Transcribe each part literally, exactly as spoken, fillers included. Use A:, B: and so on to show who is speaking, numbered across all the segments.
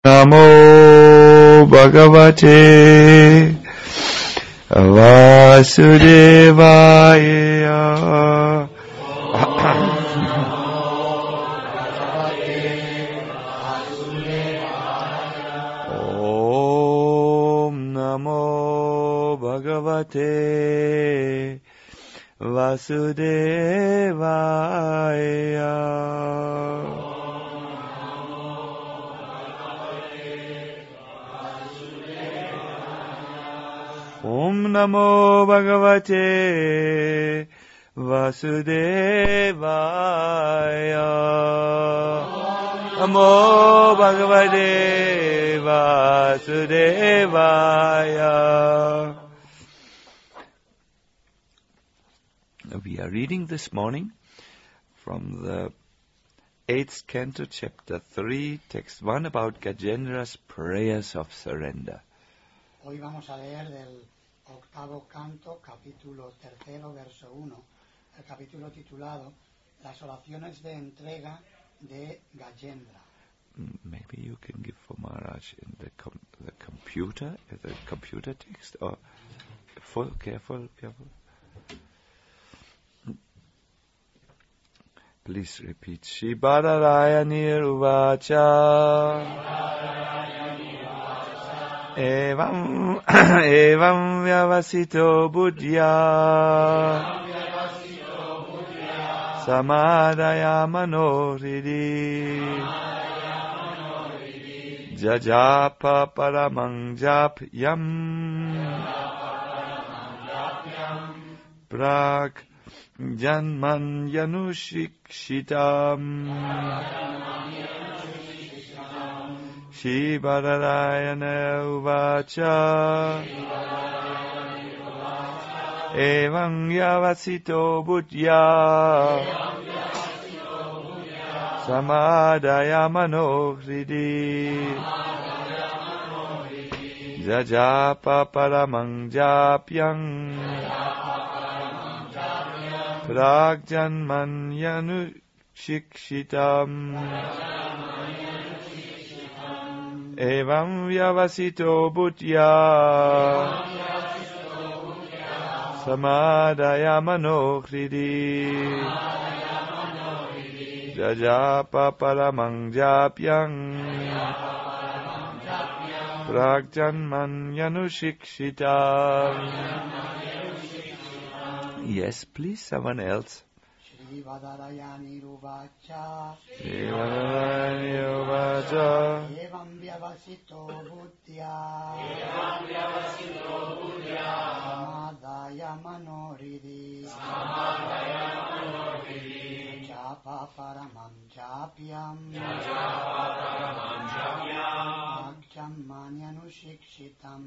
A: Namo Bhagavate Vasudevaya. Om Namo Bhagavate Vasudevaya. Om Namo Bhagavate Vasudevaya. Namo Bhagavate Vasudevaya. We are reading this morning from the eighth canto, chapter three, text one, about Gajendra's prayers of surrender.
B: Hoy vamos a leer del octavo canto, capítulo tercero, verso uno, el capítulo titulado Las oraciones de entrega de Gajendra.
A: Maybe you can give for Maharaj in the com- the computer, the computer text, or full, careful, careful. Please repeat. Shri Badarayani Uvacha. Evam evam vyavasito buddhya samadaya manoridi jajapa paramang japyam prak janman yanushikshitam Shri Badarayana Uvacha Evam Yavasito Buddhya Samadaya Manohridi Jajapa Paramang Japyang Pragjanman Yanushikshitam Evam Vyavasito Buddhya Samadaya Manohridi Jajapa Paramang Japyang Pragjanman Yanushikshitam. Yes, please, someone else.
B: Shri Badarayani Uvacha
A: Shri Badarayani Uvacha
B: Evam Vyavasito Buddhya Samadaya Manoridi Japa Paramam Japyam Akjam Manyanushikshitam.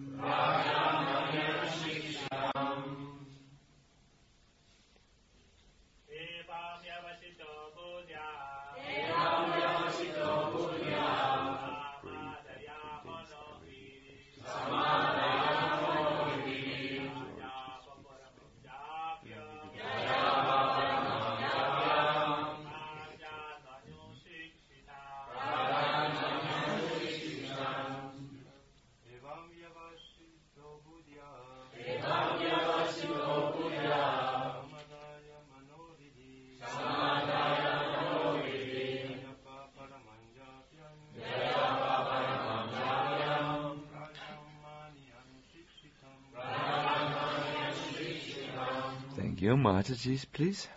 A: Thank you. Mataji, please.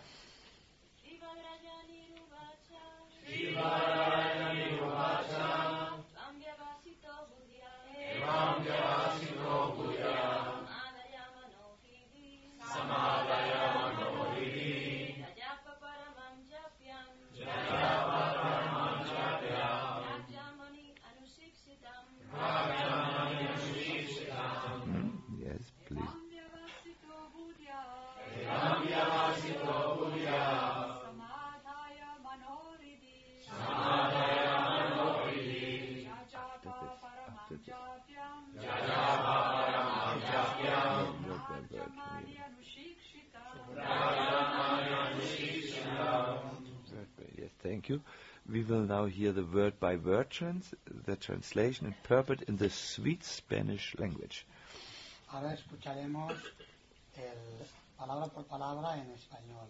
A: Yes, thank you. We will now hear the word-by-word trans the translation and purport in the sweet Spanish language.
B: Ahora escucharemos el palabra por palabra en español.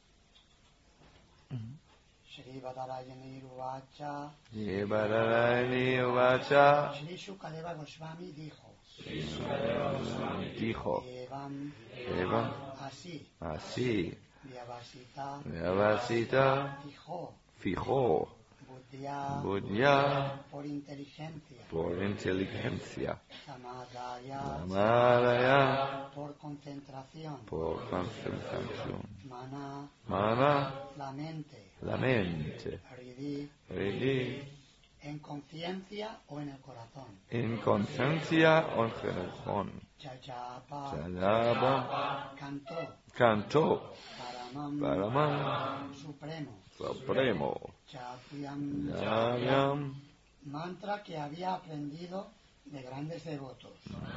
B: Shri Badarayani Uvacha.
A: Shri Badarayani Uvacha.
B: Shri Shukadeva Goswami dijo.
A: Shri Shukadeva Goswami dijo.
B: Evam.
A: Evam.
B: Así.
A: Así.
B: Vyavasita.
A: Vyavasita.
B: Fijó.
A: Fijó.
B: Buddhya.
A: Buddhya.
B: Por inteligencia.
A: Por inteligencia.
B: Samadhaya.
A: Samadhaya.
B: Por concentración.
A: Por concentración.
B: Mana.
A: Mana.
B: La mente.
A: La mente.
B: Hridi.
A: Hridi.
B: En conciencia o en el corazón.
A: En conciencia o en corazón.
B: Jayapa.
A: Jayapa.
B: Cantó.
A: Cantó.
B: Paramam.
A: Paramam.
B: Supremo.
A: Supremo.
B: Chapyam.
A: Chapyam.
B: Mantra que había aprendido de grandes devotos.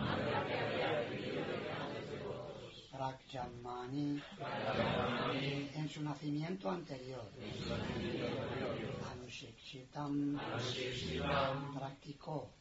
B: Prakjamani. En su nacimiento anterior. Anushikshitam. Practicó.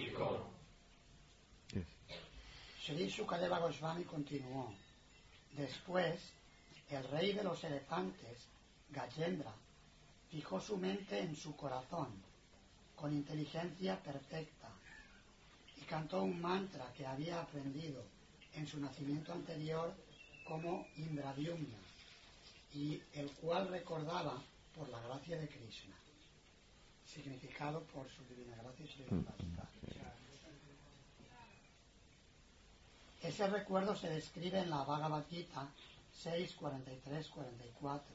A: Yes.
B: Sri Shukadeva Goswami continuó. Después, el rey de los elefantes, Gajendra, fijó su mente en su corazón, con inteligencia perfecta, y cantó un mantra que había aprendido en su nacimiento anterior como Indradyumna, y el cual recordaba por la gracia de Krishna. Significado por su divina gracia y su divina gracia. Ese recuerdo se describe en la Bhagavad Gita seis, cuarenta y tres a cuarenta y cuatro.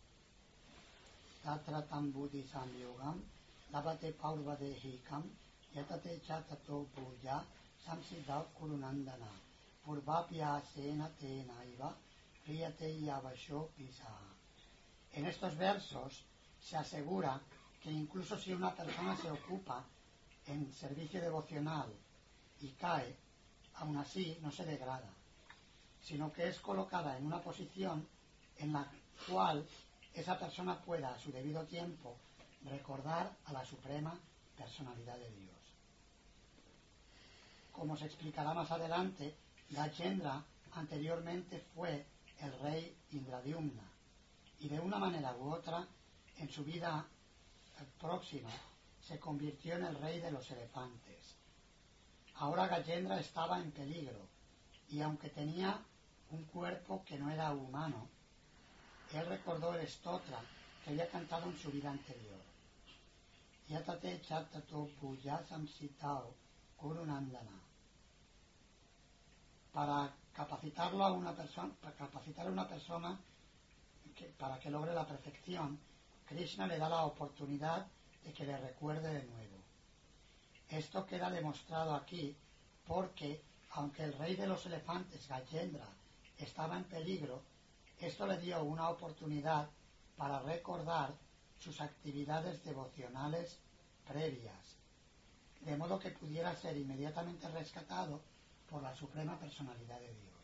B: Tatra tam buddhi samyogam labate paurvadehikam yatate chatato bhuja samsiddha kurunandana purvapya sena tenaiva priyate yavasho pisaha. En estos versos se asegura que incluso si una persona se ocupa en servicio devocional y cae, aún así no se degrada, sino que es colocada en una posición en la cual esa persona pueda a su debido tiempo recordar a la suprema personalidad de Dios. Como se explicará más adelante, Gajendra anteriormente fue el rey Indradyumna y de una manera u otra en su vida próxima se convirtió en el rey de los elefantes. Ahora Gajendra estaba en peligro y aunque tenía un cuerpo que no era humano, él recordó el stotra que había cantado en su vida anterior. Yatate chatato pujasam sitao kurunandana. Para capacitarlo a una persona, para capacitar a una persona que, para que logre la perfección, Krishna le da la oportunidad de que le recuerde de nuevo. Esto queda demostrado aquí porque, aunque el rey de los elefantes, Gajendra, estaba en peligro, esto le dio una oportunidad para recordar sus actividades devocionales previas, de modo que pudiera ser inmediatamente rescatado por la suprema personalidad de Dios.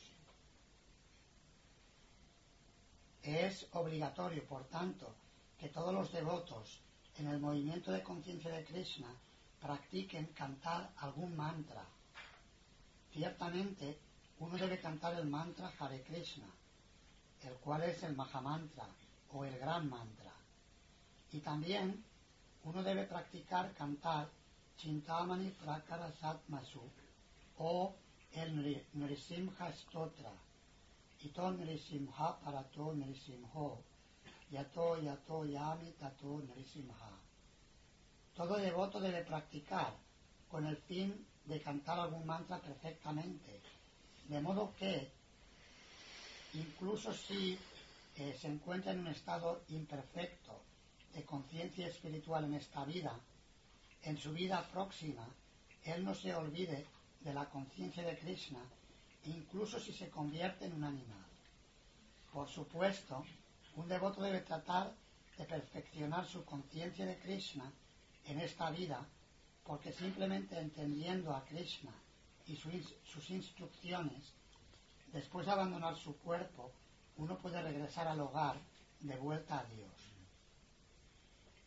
B: Es obligatorio, por tanto, que todos los devotos en el movimiento de conciencia de Krishna practiquen cantar algún mantra. Ciertamente, uno debe cantar el mantra Hare Krishna, el cual es el Mahamantra o el gran mantra. Y también uno debe practicar cantar Chintamani Prakara Satmasu o el Nrisimha Stotra, Ito Nrisimha Parato Nrisimho, Yato Yato Yami Tato Nrisimha. Todo devoto debe practicar con el fin de cantar algún mantra perfectamente, de modo que incluso si eh, se encuentra en un estado imperfecto de conciencia espiritual en esta vida, en su vida próxima, él no se olvide de la conciencia de Krishna, incluso si se convierte en un animal. Por supuesto, un devoto debe tratar de perfeccionar su conciencia de Krishna en esta vida, porque simplemente entendiendo a Krishna y su, sus instrucciones, después de abandonar su cuerpo, uno puede regresar al hogar de vuelta a Dios.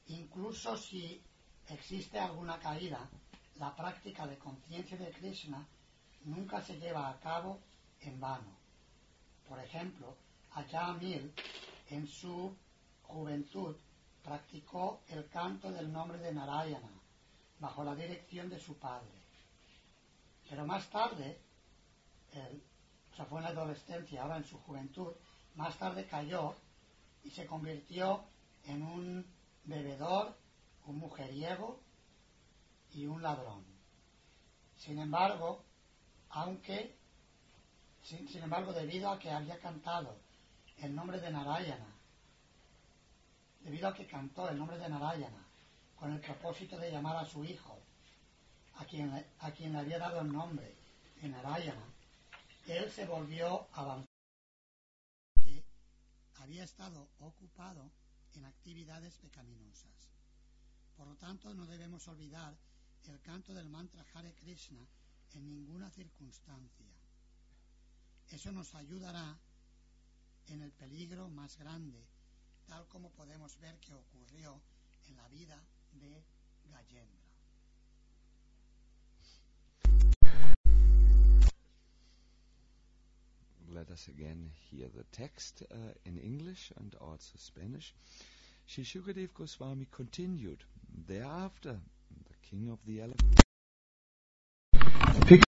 B: Incluso si existe alguna caída, la práctica de conciencia de Krishna nunca se lleva a cabo en vano. Por ejemplo, Ajamil en su juventud practicó el canto del nombre de Narayana bajo la dirección de su padre. Pero más tarde, él, o sea, fue en la adolescencia, ahora en su juventud, más tarde cayó y se convirtió en un bebedor, un mujeriego y un ladrón. Sin embargo, aunque, sin, sin embargo, debido a que había cantado el nombre de Narayana, debido a que cantó el nombre de Narayana con el propósito de llamar a su hijo, a quien, a quien le había dado el nombre de Narayana, él se volvió avanzado, que había estado ocupado en actividades pecaminosas. Por lo tanto, no debemos olvidar el canto del mantra Hare Krishna en ninguna circunstancia. Eso nos ayudará en el peligro más grande, tal como podemos ver que ocurrió en la vida de Gajendra.
A: Let us again hear the text uh, in English and also Spanish. Sri Shukadev Goswami continued. Thereafter, the king of the elephants picked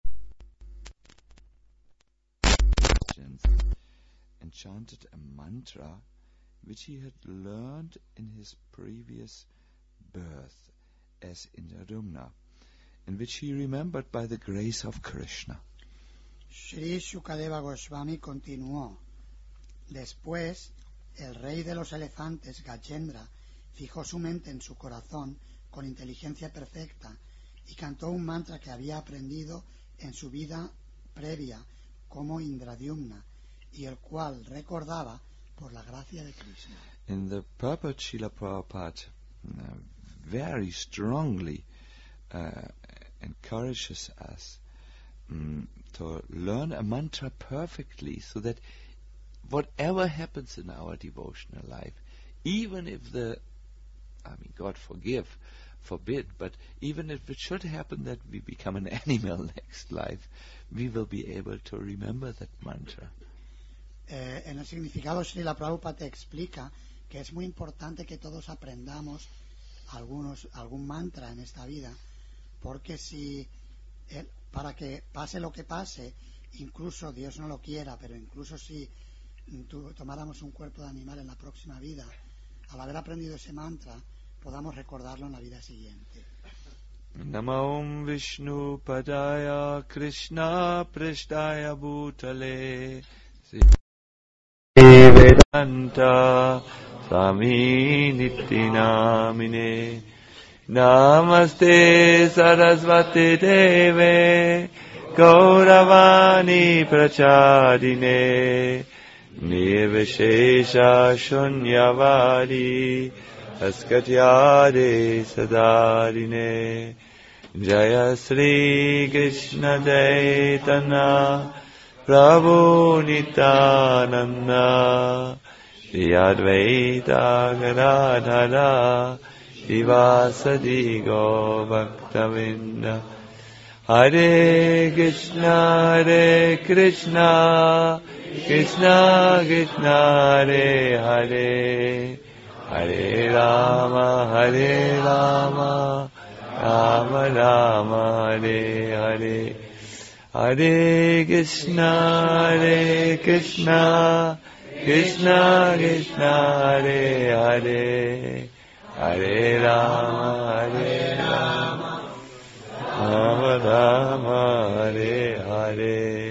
A: and chanted a mantra which he had learned in his previous birth as Indradumna, and which he remembered by the grace of Krishna.
B: Sri Shukadeva Goswami continuó. Después, el rey de los elefantes, Gajendra, fijó su mente en su corazón con inteligencia perfecta y cantó un mantra que había aprendido en su vida previa como Indradyumna y el cual recordaba por la gracia de Krishna.
A: In the purport, Srila Prabhupada uh, very strongly uh, encourages us um, to learn a mantra perfectly, so that whatever happens in our devotional life, even if the, I mean, God forgive, forbid, but even if it should happen that we become an animal next life, we will be able to remember that mantra.
B: Eh, en el significado, Srila Prabhupada explica que es muy importante que todos aprendamos algunos, algún mantra en esta vida, porque si eh, para que pase lo que pase, incluso Dios no lo quiera, pero incluso si tu, tomáramos un cuerpo de animal en la próxima vida, al haber aprendido ese mantra, podamos recordarlo en la vida siguiente.
A: Namo Vishnu Padaya Krishna Prishtaya Bhutale Vedanta Swami Nityanamine Namaste Sarasvati Deve Gauravani Prachadine Nirvishesha Shunyavadi Askatyade Sadarine Jaya Sri Krishna Chaitanya Prabhu Nityananda Shri Advaita Gadadhara Shivasadi Bhaktavinda Hare Krishna Hare Krishna Krishna Krishna Hare Hare Hare Rama Hare Rama Rama Rama Hare Hare Hare Krishna Hare Krishna Krishna Krishna Hare Hare Hare Rama Hare Rama Rama Rama Hare Hare.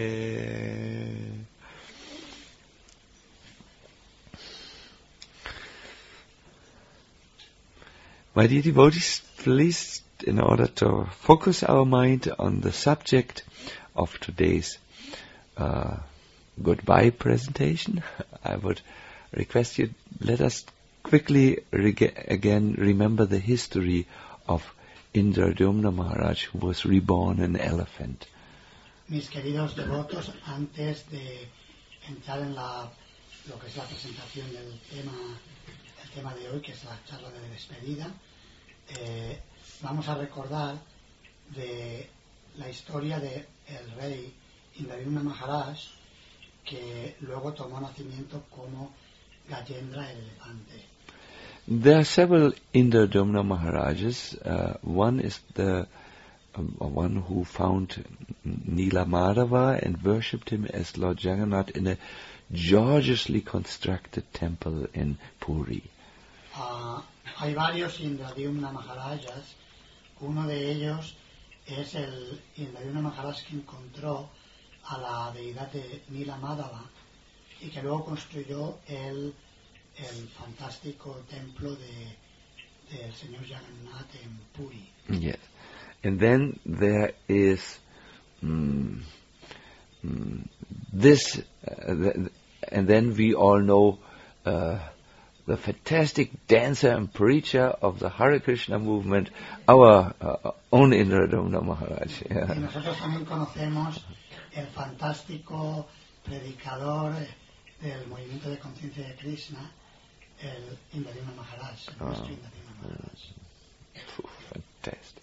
A: My dear devotees, please, in order to focus our mind on the subject of today's uh, goodbye presentation, I would request you, let us quickly reg- again remember the history of Indradyumna Maharaj, who was reborn an elephant.
B: Mis queridos devotos, antes de entrar en la, lo que es la presentación del tema el tema de hoy, que es la charla de despedida, eh, vamos a recordar de la historia de el rey Indradyumna Maharaj, que luego tomó nacimiento como Gajendra el elefante.
A: There are several Indradyumna Maharajas. Uh, one is the um, one who found Nila Madhava and worshipped him as Lord Jagannath in a gorgeously constructed temple in Puri.
B: Uh, hay varios Indradyumna Maharajas. Uno de ellos es el Indradyumna Maharaj que encontró a la deidad de Nila Madhava y que luego construyó el, el fantástico templo de, del señor Jagannath en Puri.
A: Yes. And then there is mm, mm, this, uh, th- and then we all know uh, the fantastic dancer and preacher of the Hare Krishna movement, our uh, own Indradyumna Maharaj. Yeah.
B: Y nosotros también conocemos el fantástico predicador del movimiento de conciencia de Krishna, el Indradyumna Maharaj, el nuestro Indradyumna Maharaj.
A: Phew, fantastic.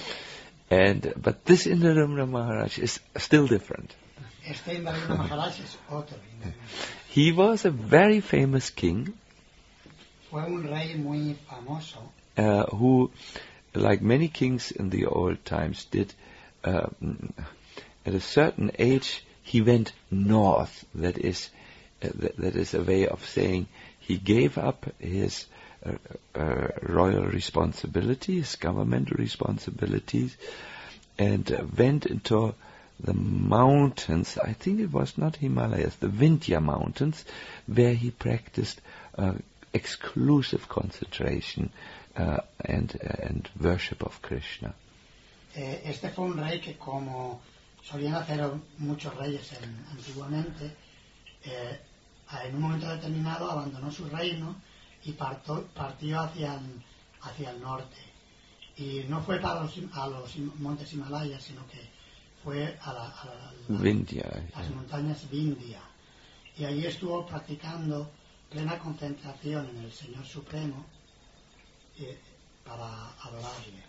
A: And but this Indradyumna Maharaj is still different.
B: Este Indradyumna Maharaj es otro Indradyumna.
A: He was a very famous king.
B: Fue un rey muy famoso.
A: Uh, who, like many kings in the old times, did. Uh, at a certain age, he went north. That is, uh, th- that is a way of saying he gave up his uh, uh, royal responsibilities, his governmental responsibilities, and uh, went into the mountains. I think it was not Himalayas, the Vindhya mountains, where he practiced uh, exclusive concentration uh, and uh, and worship of Krishna.
B: Eh, este fue un rey que, como solían hacer muchos reyes en, antiguamente, eh, en un momento determinado abandonó su reino y partó, partió hacia el, hacia el norte. Y no fue para los, a los montes Himalayas, sino que fue a, la, a la, la,
A: Vindhya,
B: las
A: yeah.
B: montañas Vindhya. Y allí estuvo practicando plena concentración en el Señor Supremo eh, para adorarle.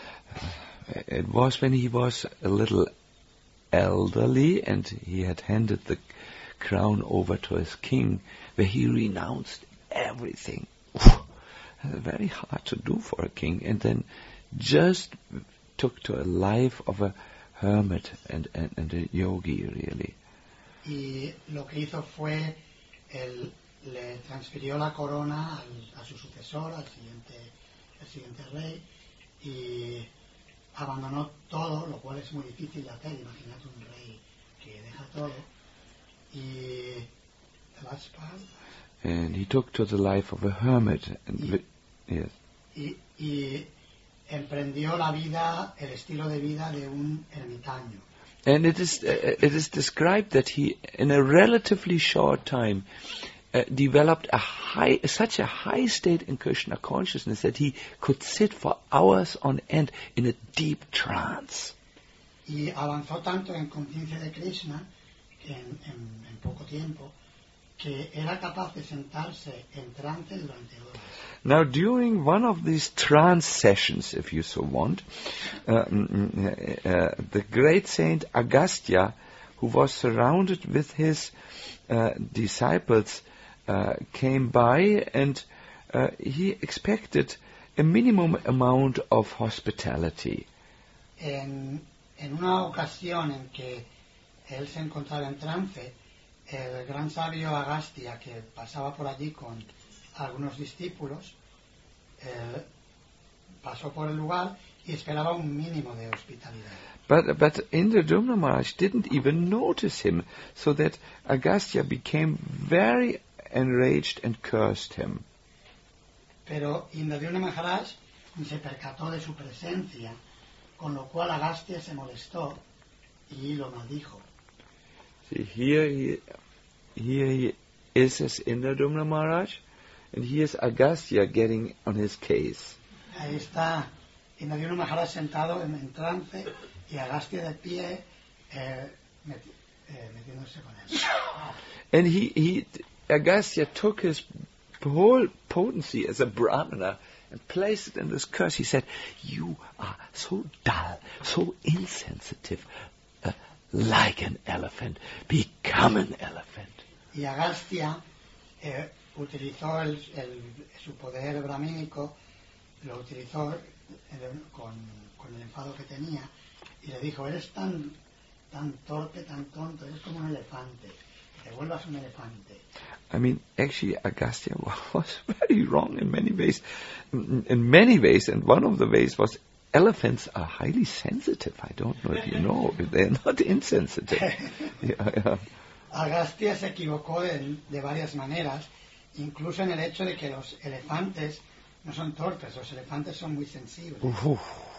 A: It was when he was a little elderly and he had handed the crown over to his king, where he renounced everything. Very hard to do for a king, and then just took to a life of a hermit and, and, and a yogi, really.
B: Y lo que hizo fue, él le transfirió la corona al, a su sucesor, al siguiente, al siguiente rey, y abandonó todo, lo cual es muy difícil de hacer. Imagínate un rey que deja todo. Y the last part.
A: And he took to the life of a hermit. And
B: y,
A: li- yes.
B: y, y emprendió la vida, el estilo de vida de un ermitaño.
A: And it is uh, it is described that he, in a relatively short time, uh, developed a high, such a high state in Krishna consciousness that he could sit for hours on end in a deep trance.
B: Y avanzó tanto en conciencia de Krishna que en, en, en poco tiempo que era capaz de sentarse en trance durante horas.
A: Now, during one of these trance sessions, if you so want, uh, mm, uh, the great saint Agastya, who was surrounded with his uh, disciples, uh, came by, and uh, he expected a minimum amount of hospitality.
B: En, en una ocasión en que él se encontraba en trance, el gran sabio Agastya, que pasaba por allí con algunos discípulos, eh, pasó por el lugar y esperaba un mínimo de hospitalidad.
A: But but Indradyumna Maharaj didn't even notice him, so that Agastya became very enraged and cursed him.
B: Pero Indradyumna Maharaj ni se percató de su presencia, con lo cual Agastya se molestó y lo maldijo.
A: See, here he, here he is as Indradyumna Maharaj, and here's Agastya getting on his case.
B: Ahí está Indradyumna Maharaj sentado en, en trance y Agastya de pie eh, meti, eh, metiéndose con él.
A: And he, he Agastya took his whole potency as a brahmana and placed it in this curse. He said, you are so dull, so insensitive, uh, like an elephant. Become an elephant.
B: Y Agastya eh, utilizó el, el, su poder brahmínico, lo utilizó eh, con, con el enfado que tenía y le dijo, eres tan, tan torpe, tan tonto, eres como un elefante, que te vuelvas un elefante.
A: I mean, actually, Agastya was very wrong in many ways. In, in many ways, and one of the ways was elephants are highly sensitive. I don't know if you know, they're not insensitive. yeah, yeah.
B: Agastya se equivocó de, de varias maneras, incluso en el hecho de que los elefantes no son torpes, los elefantes son muy sensibles.
A: Ooh.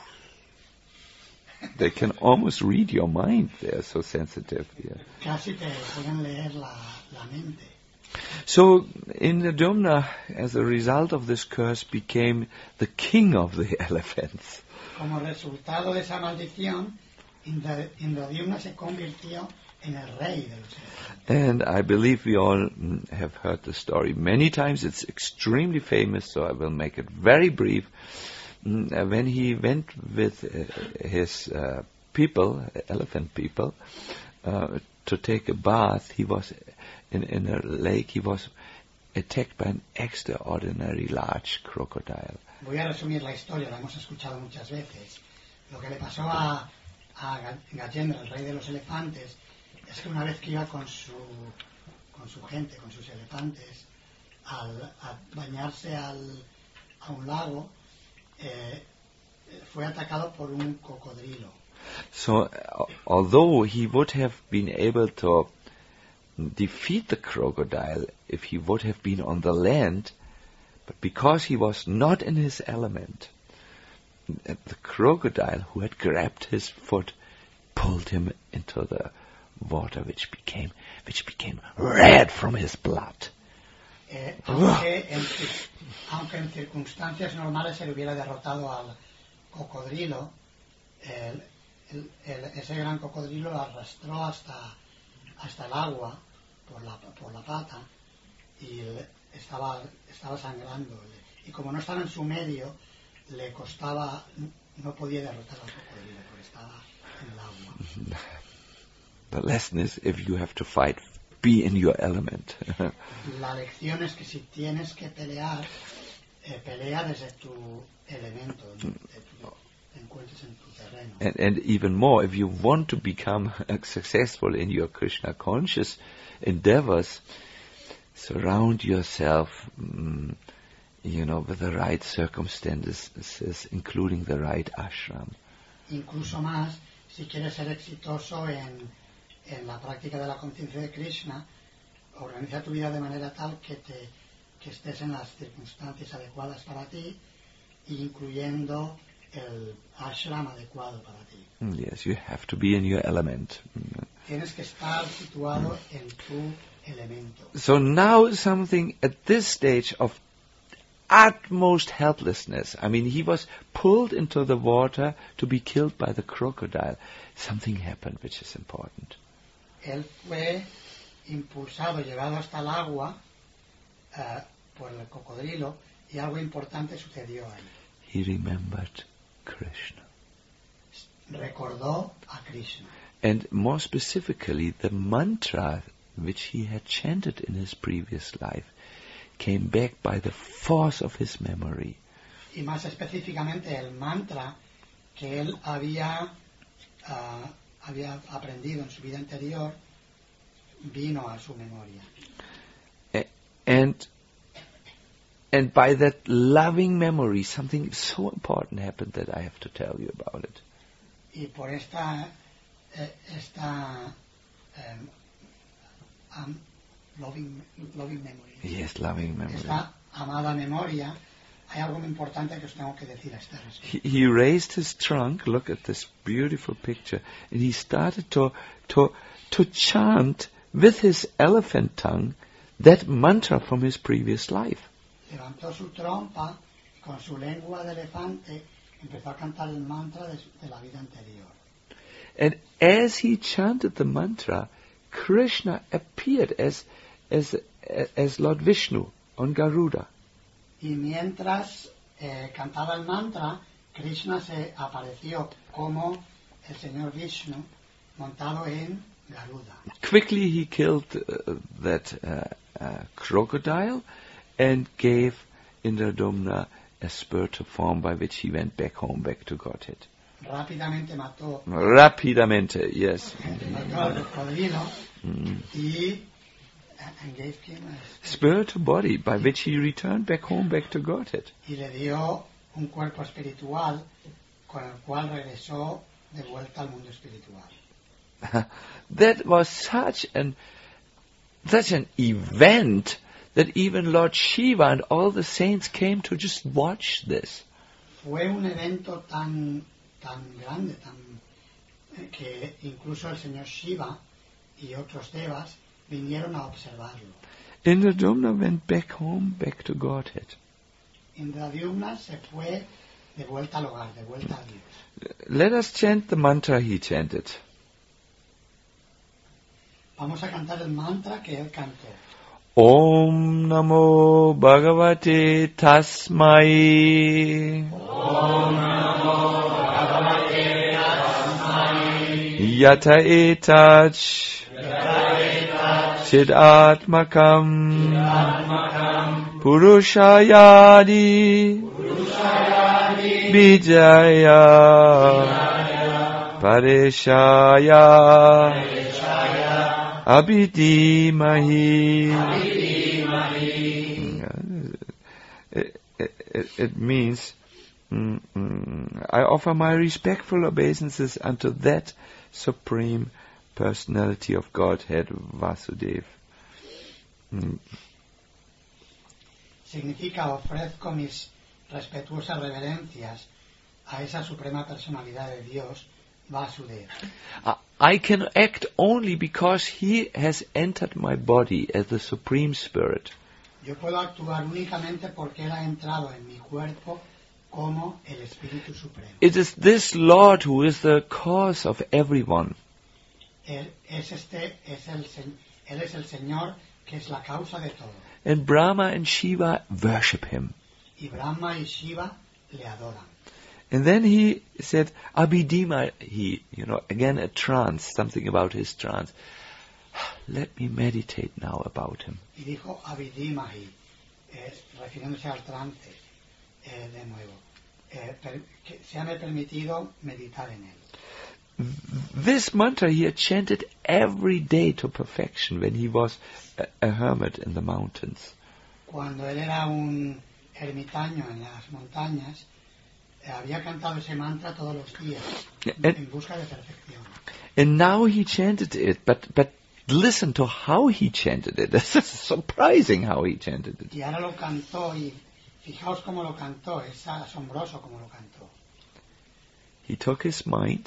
A: They can almost read your mind, they are so sensitive. Yeah.
B: Casi te pueden leer la, la mente.
A: So, Indradyumna, as a result of this curse, became the king of the elephants.
B: Como resultado de esa maldición, Indradyumna se convirtió en el rey de los elefantes.
A: And I believe we all mm, have heard the story many times. It's extremely famous, so I will make it very brief. Mm, uh, when he went with uh, his uh, people, elephant people, uh, to take a bath, he was in, in a lake, he was attacked by an extraordinary large crocodile.
B: Voy a resumir la historia, la hemos escuchado muchas veces. Lo que le pasó a, a Gajendra, el rey de los elefantes, es que una vez que iba con su, con su gente, con sus elefantes, al, a bañarse al, a un lago, eh, fue atacado por un cocodrilo.
A: So, uh, although he would have been able to defeat the crocodile if he would have been on the land, but because he was not in his element, the crocodile who had grabbed his foot pulled him into the water, which became which became red from his blood.
B: Eh, aunque, en, aunque en circunstancias normales se le hubiera derrotado al cocodrilo, el, el, el, ese gran cocodrilo lo arrastró hasta hasta el agua por la por la pata y el, estaba estaba sangrando y como no estaba en su medio le costaba, no podía derrotar al cocodrilo porque estaba en el agua.
A: The lesson is, if you have to fight, be in your element.
B: La lección es que si tienes que pelear, eh, pelea desde tu elemento, de tu, te encuentres en tu terreno.
A: And, and even more, if you want to become successful in your Krishna conscious endeavors, surround yourself, mm, you know, with the right circumstances, including the right ashram.
B: Incluso más, si quieres ser exitoso en, en la práctica de la conciencia de Krishna, organiza tu vida de manera tal que, te, que estés en las circunstancias adecuadas para ti, incluyendo el ashram adecuado para ti.
A: Yes, you have to be in your element.
B: Tienes que estar situado en tu elemento.
A: So now something at this stage of utmost helplessness. I mean, he was pulled into the water to be killed by the crocodile. Something happened which is important.
B: Él fue impulsado, llevado hasta el agua uh, por el cocodrilo y algo importante sucedió ahí.
A: He remembered Krishna.
B: Recordó a Krishna.
A: And more specifically, the mantra which he had chanted in his previous life came back by the force of his memory.
B: Y más específicamente el mantra que él había uh, había aprendido en su vida anterior vino a su memoria.
A: And and by that loving memory, something so important happened that I have to tell you about it.
B: Y por esta eh, esta um, um, loving loving memory.
A: Yes, loving memory.
B: Esta amada memoria. Hay algo muy importante que os tengo que decir a este respecto.
A: He, he raised his trunk. Look at this beautiful picture, and he started to to to chant with his elephant tongue that mantra from his previous life.
B: Levantó su trompa y con su lengua de elefante empezó a cantar el mantra de, de la vida anterior.
A: And as he chanted the mantra, Krishna appeared as as as Lord Vishnu on Garuda.
B: Y mientras eh, cantaba el mantra, Krishna se apareció como el señor Vishnu montado en Garuda.
A: Quickly he killed uh, that uh, uh, crocodile and gave Indradomna a spiritual form by which he went back home, back to Godhead.
B: Rápidamente mató,
A: Rapidamente, yes.
B: mató al cocodrilo
A: Mm.
B: y and gave him a-
A: Spiritual body by which he returned back home, back to Godhead.
B: y le dio un cuerpo espiritual con el cual regresó de vuelta al mundo espiritual.
A: That was such an such an event that even Lord Shiva and all the saints came to just watch this.
B: Fue un evento tan tan grande, tan eh, que incluso el señor Shiva y otros devas vinieron a observarlo.
A: Indradomna went back home, back to Godhead.
B: Indradyumna se fue de vuelta al hogar, de vuelta a Dios.
A: Let us chant the mantra he chanted.
B: Vamos a cantar el mantra que él cantó.
A: Om Namo Bhagavate Tasmai.
B: Om Namo Bhagavate Tasmai.
A: Yata etach. Chid Atmakam. Purushayadi. Vijaya. Pareshaya. Abhidimahi. It, it, it means mm, mm, I offer my respectful obeisances unto that supreme personality of Godhead, Vasudev. Mm.
B: Significa ofrezco mis respetuosas reverencias a esa suprema personalidad de Dios, Vasudev.
A: I- I can act only because he has entered my body as the Supreme Spirit.
B: Yo puedo actuar únicamente porque él ha entrado en mi cuerpo como el Espíritu Supremo.
A: It is this Lord who is the cause of everyone.
B: Él es, este, es el, se- él es el Señor que es la causa de todo.
A: And Brahma and Shiva worship him.
B: Y Brahma y Shiva le adoran.
A: And then he said, Abhidima, he, you know, again a trance, something about his trance. Let me meditate now about him.
B: Y dijo Abhidimahi, eh, refiriéndose al trance eh, de nuevo. Eh, per- que se me permitido meditar en él.
A: This mantra he had chanted every day to perfection when he was a, a hermit in the mountains.
B: Cuando él era un ermitaño en las montañas, eh, había cantado ese mantra todos los días
A: And,
B: en busca de perfección.
A: and now he chanted it, but, but listen to how he chanted it. This is surprising how he chanted it.
B: Y ahora lo cantó y fijaos cómo lo cantó, es asombroso cómo lo cantó.
A: He took his mind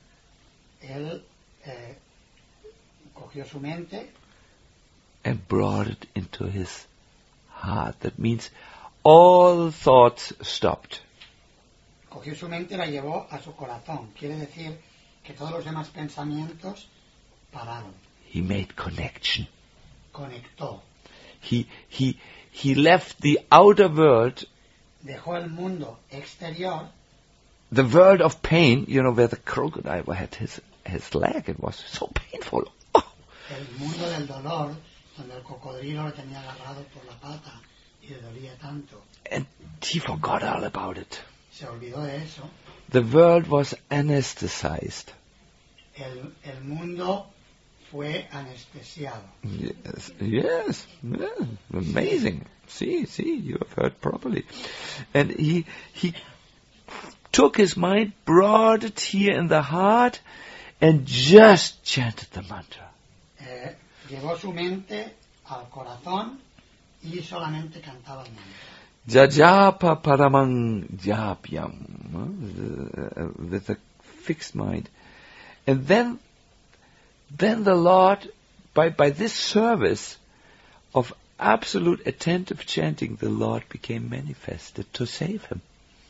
B: Él eh, cogió su mente
A: and brought it into his heart. That means all thoughts stopped.
B: cogió su mente y la llevó a su corazón. Quiere decir que todos los demás pensamientos pararon.
A: He made connection.
B: Conectó.
A: He, he, he left the outer world,
B: Dejó el mundo exterior,
A: the world of pain, you know, where the crocodile had his, his leg. It was so painful. Oh.
B: el mundo del dolor, donde el cocodrilo le tenía agarrado por la pata y le dolía tanto.
A: And he forgot all about it.
B: Se olvidó de eso.
A: The world was anesthetized.
B: El, el mundo fue anestesiado.
A: Yes, yes, yeah, amazing. See, see, you have heard properly. And he he took his mind, brought it here in the heart, and just chanted the mantra.
B: Eh, llevó su mente al corazón y solamente cantaba el mantra.
A: Jajapa paramang japyam, uh, with a fixed mind. And then, then the Lord, by, by this service of absolute attentive chanting, the Lord became manifested to save him.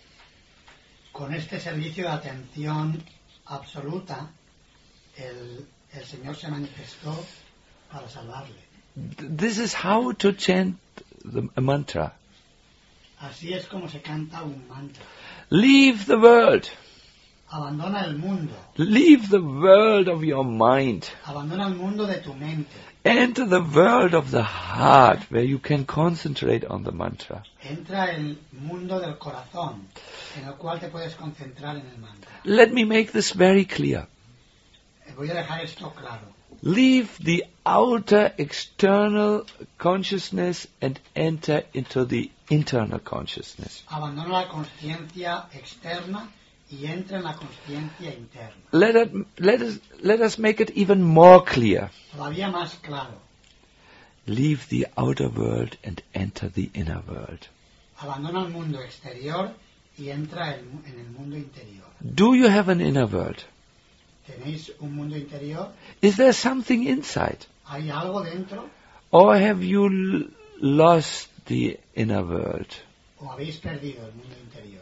B: Con este servicio de atención absoluta, el, el Señor se manifestó para salvarle.
A: This is how to chant the, a mantra.
B: Así es como se canta un mantra.
A: Leave the world.
B: Abandona el mundo.
A: Leave the world of your mind.
B: Abandona el mundo de tu mente.
A: Enter the world of the heart, where you can concentrate on the mantra.
B: Entra el mundo del corazón, en el cual te puedes concentrar en el mantra.
A: Let me make this very clear.
B: Voy a dejar esto claro.
A: Leave the outer external consciousness and enter into the internal consciousness.
B: Abandona la consciencia externa y entra en la consciencia interna.
A: Let, it, let, us, let us make it even more clear.
B: Todavía más claro.
A: Leave the outer world and enter the inner world.
B: Abandona el mundo exterior y entra en, en el mundo interior.
A: Do you have an inner world?
B: ¿Tenéis un mundo interior?
A: Is there something inside?
B: ¿Hay algo dentro?
A: Or have you l- lost the inner world?
B: ¿O habéis perdido el mundo interior?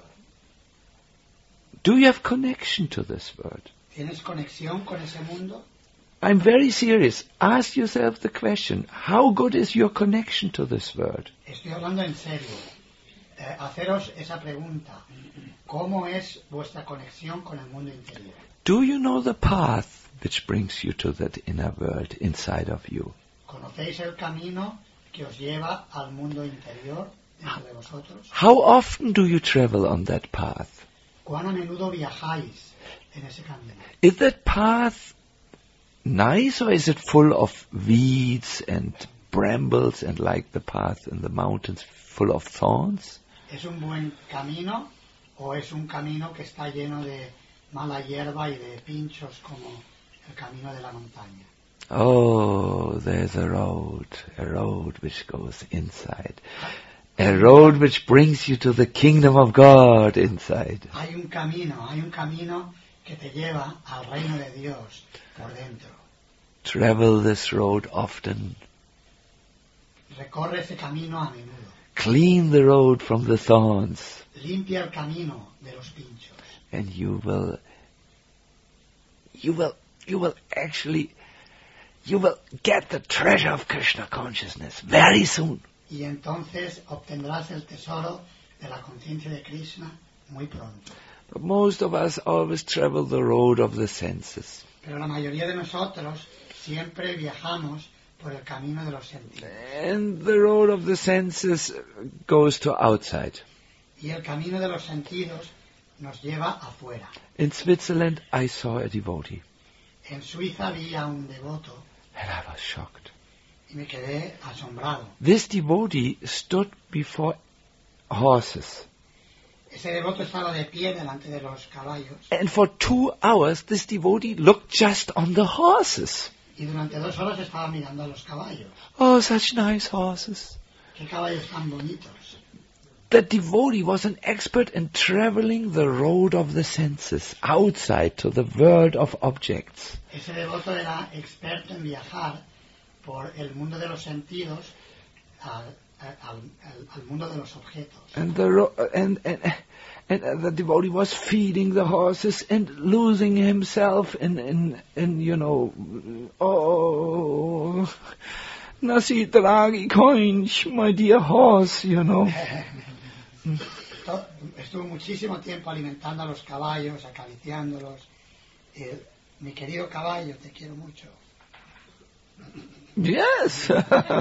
A: Do you have connection to this world?
B: ¿Tienes conexión con ese mundo?
A: I'm very serious. Ask yourself the question, how good is your connection to this world?
B: Estoy hablando en serio. Eh, haceros esa pregunta. ¿Cómo es vuestra conexión con el mundo interior?
A: Do you know the path which brings you to that inner world inside of you?
B: ¿Conocéis el camino que os lleva al mundo interior dentro de vosotros?
A: How often do you travel on that path?
B: ¿Cuán a menudo viajáis en ese camino?
A: Is that path nice, or is it full of weeds and brambles and like the path in the mountains full of thorns?
B: ¿Es un buen camino o es un camino que está lleno de mala hierba y de pinchos como el camino de la montaña?
A: Oh, there's a road, a road which goes inside. A road which brings you to the kingdom of God inside.
B: Hay un camino, hay un camino que te lleva al reino de Dios por dentro.
A: Travel this road often.
B: Recorre ese camino a menudo.
A: Clean the road from the thorns.
B: Limpia el camino de los pinchos.
A: And you will, you will, you will actually, you will get the treasure of Krishna consciousness very soon.
B: Y entonces obtendrás el tesoro de la conciencia de Krishna muy pronto.
A: But most of us always travel the road of the senses.
B: Pero la mayoría de nosotros siempre viajamos por el camino de los sentidos.
A: And the road of the senses goes to outside.
B: Y el camino de los sentidos nos lleva afuera.
A: In Switzerland, I saw a devotee.
B: En Suiza vi a un devoto
A: And I was shocked.
B: y me quedé asombrado.
A: This devotee stood before horses.
B: Ese devoto estaba de pie delante de los caballos
A: And for two hours, this devotee looked just on the horses.
B: y durante dos horas estaba mirando a los caballos.
A: Oh, such nice horses.
B: ¡Qué caballos tan bonitos!
A: The devotee was an expert in traveling the road of the senses, outside to the world of objects.
B: Ese devoto era experto en viajar por el mundo de los sentidos al, al, al, al mundo de los objetos.
A: And the ro- and and and uh, the devotee was feeding the horses and losing himself in in in you know, oh, nasi dragi coinch, my dear horse, you know.
B: Estuvo muchísimo tiempo alimentando a los caballos, acariciándolos. Eh, mi querido caballo, te quiero mucho.
A: Yes.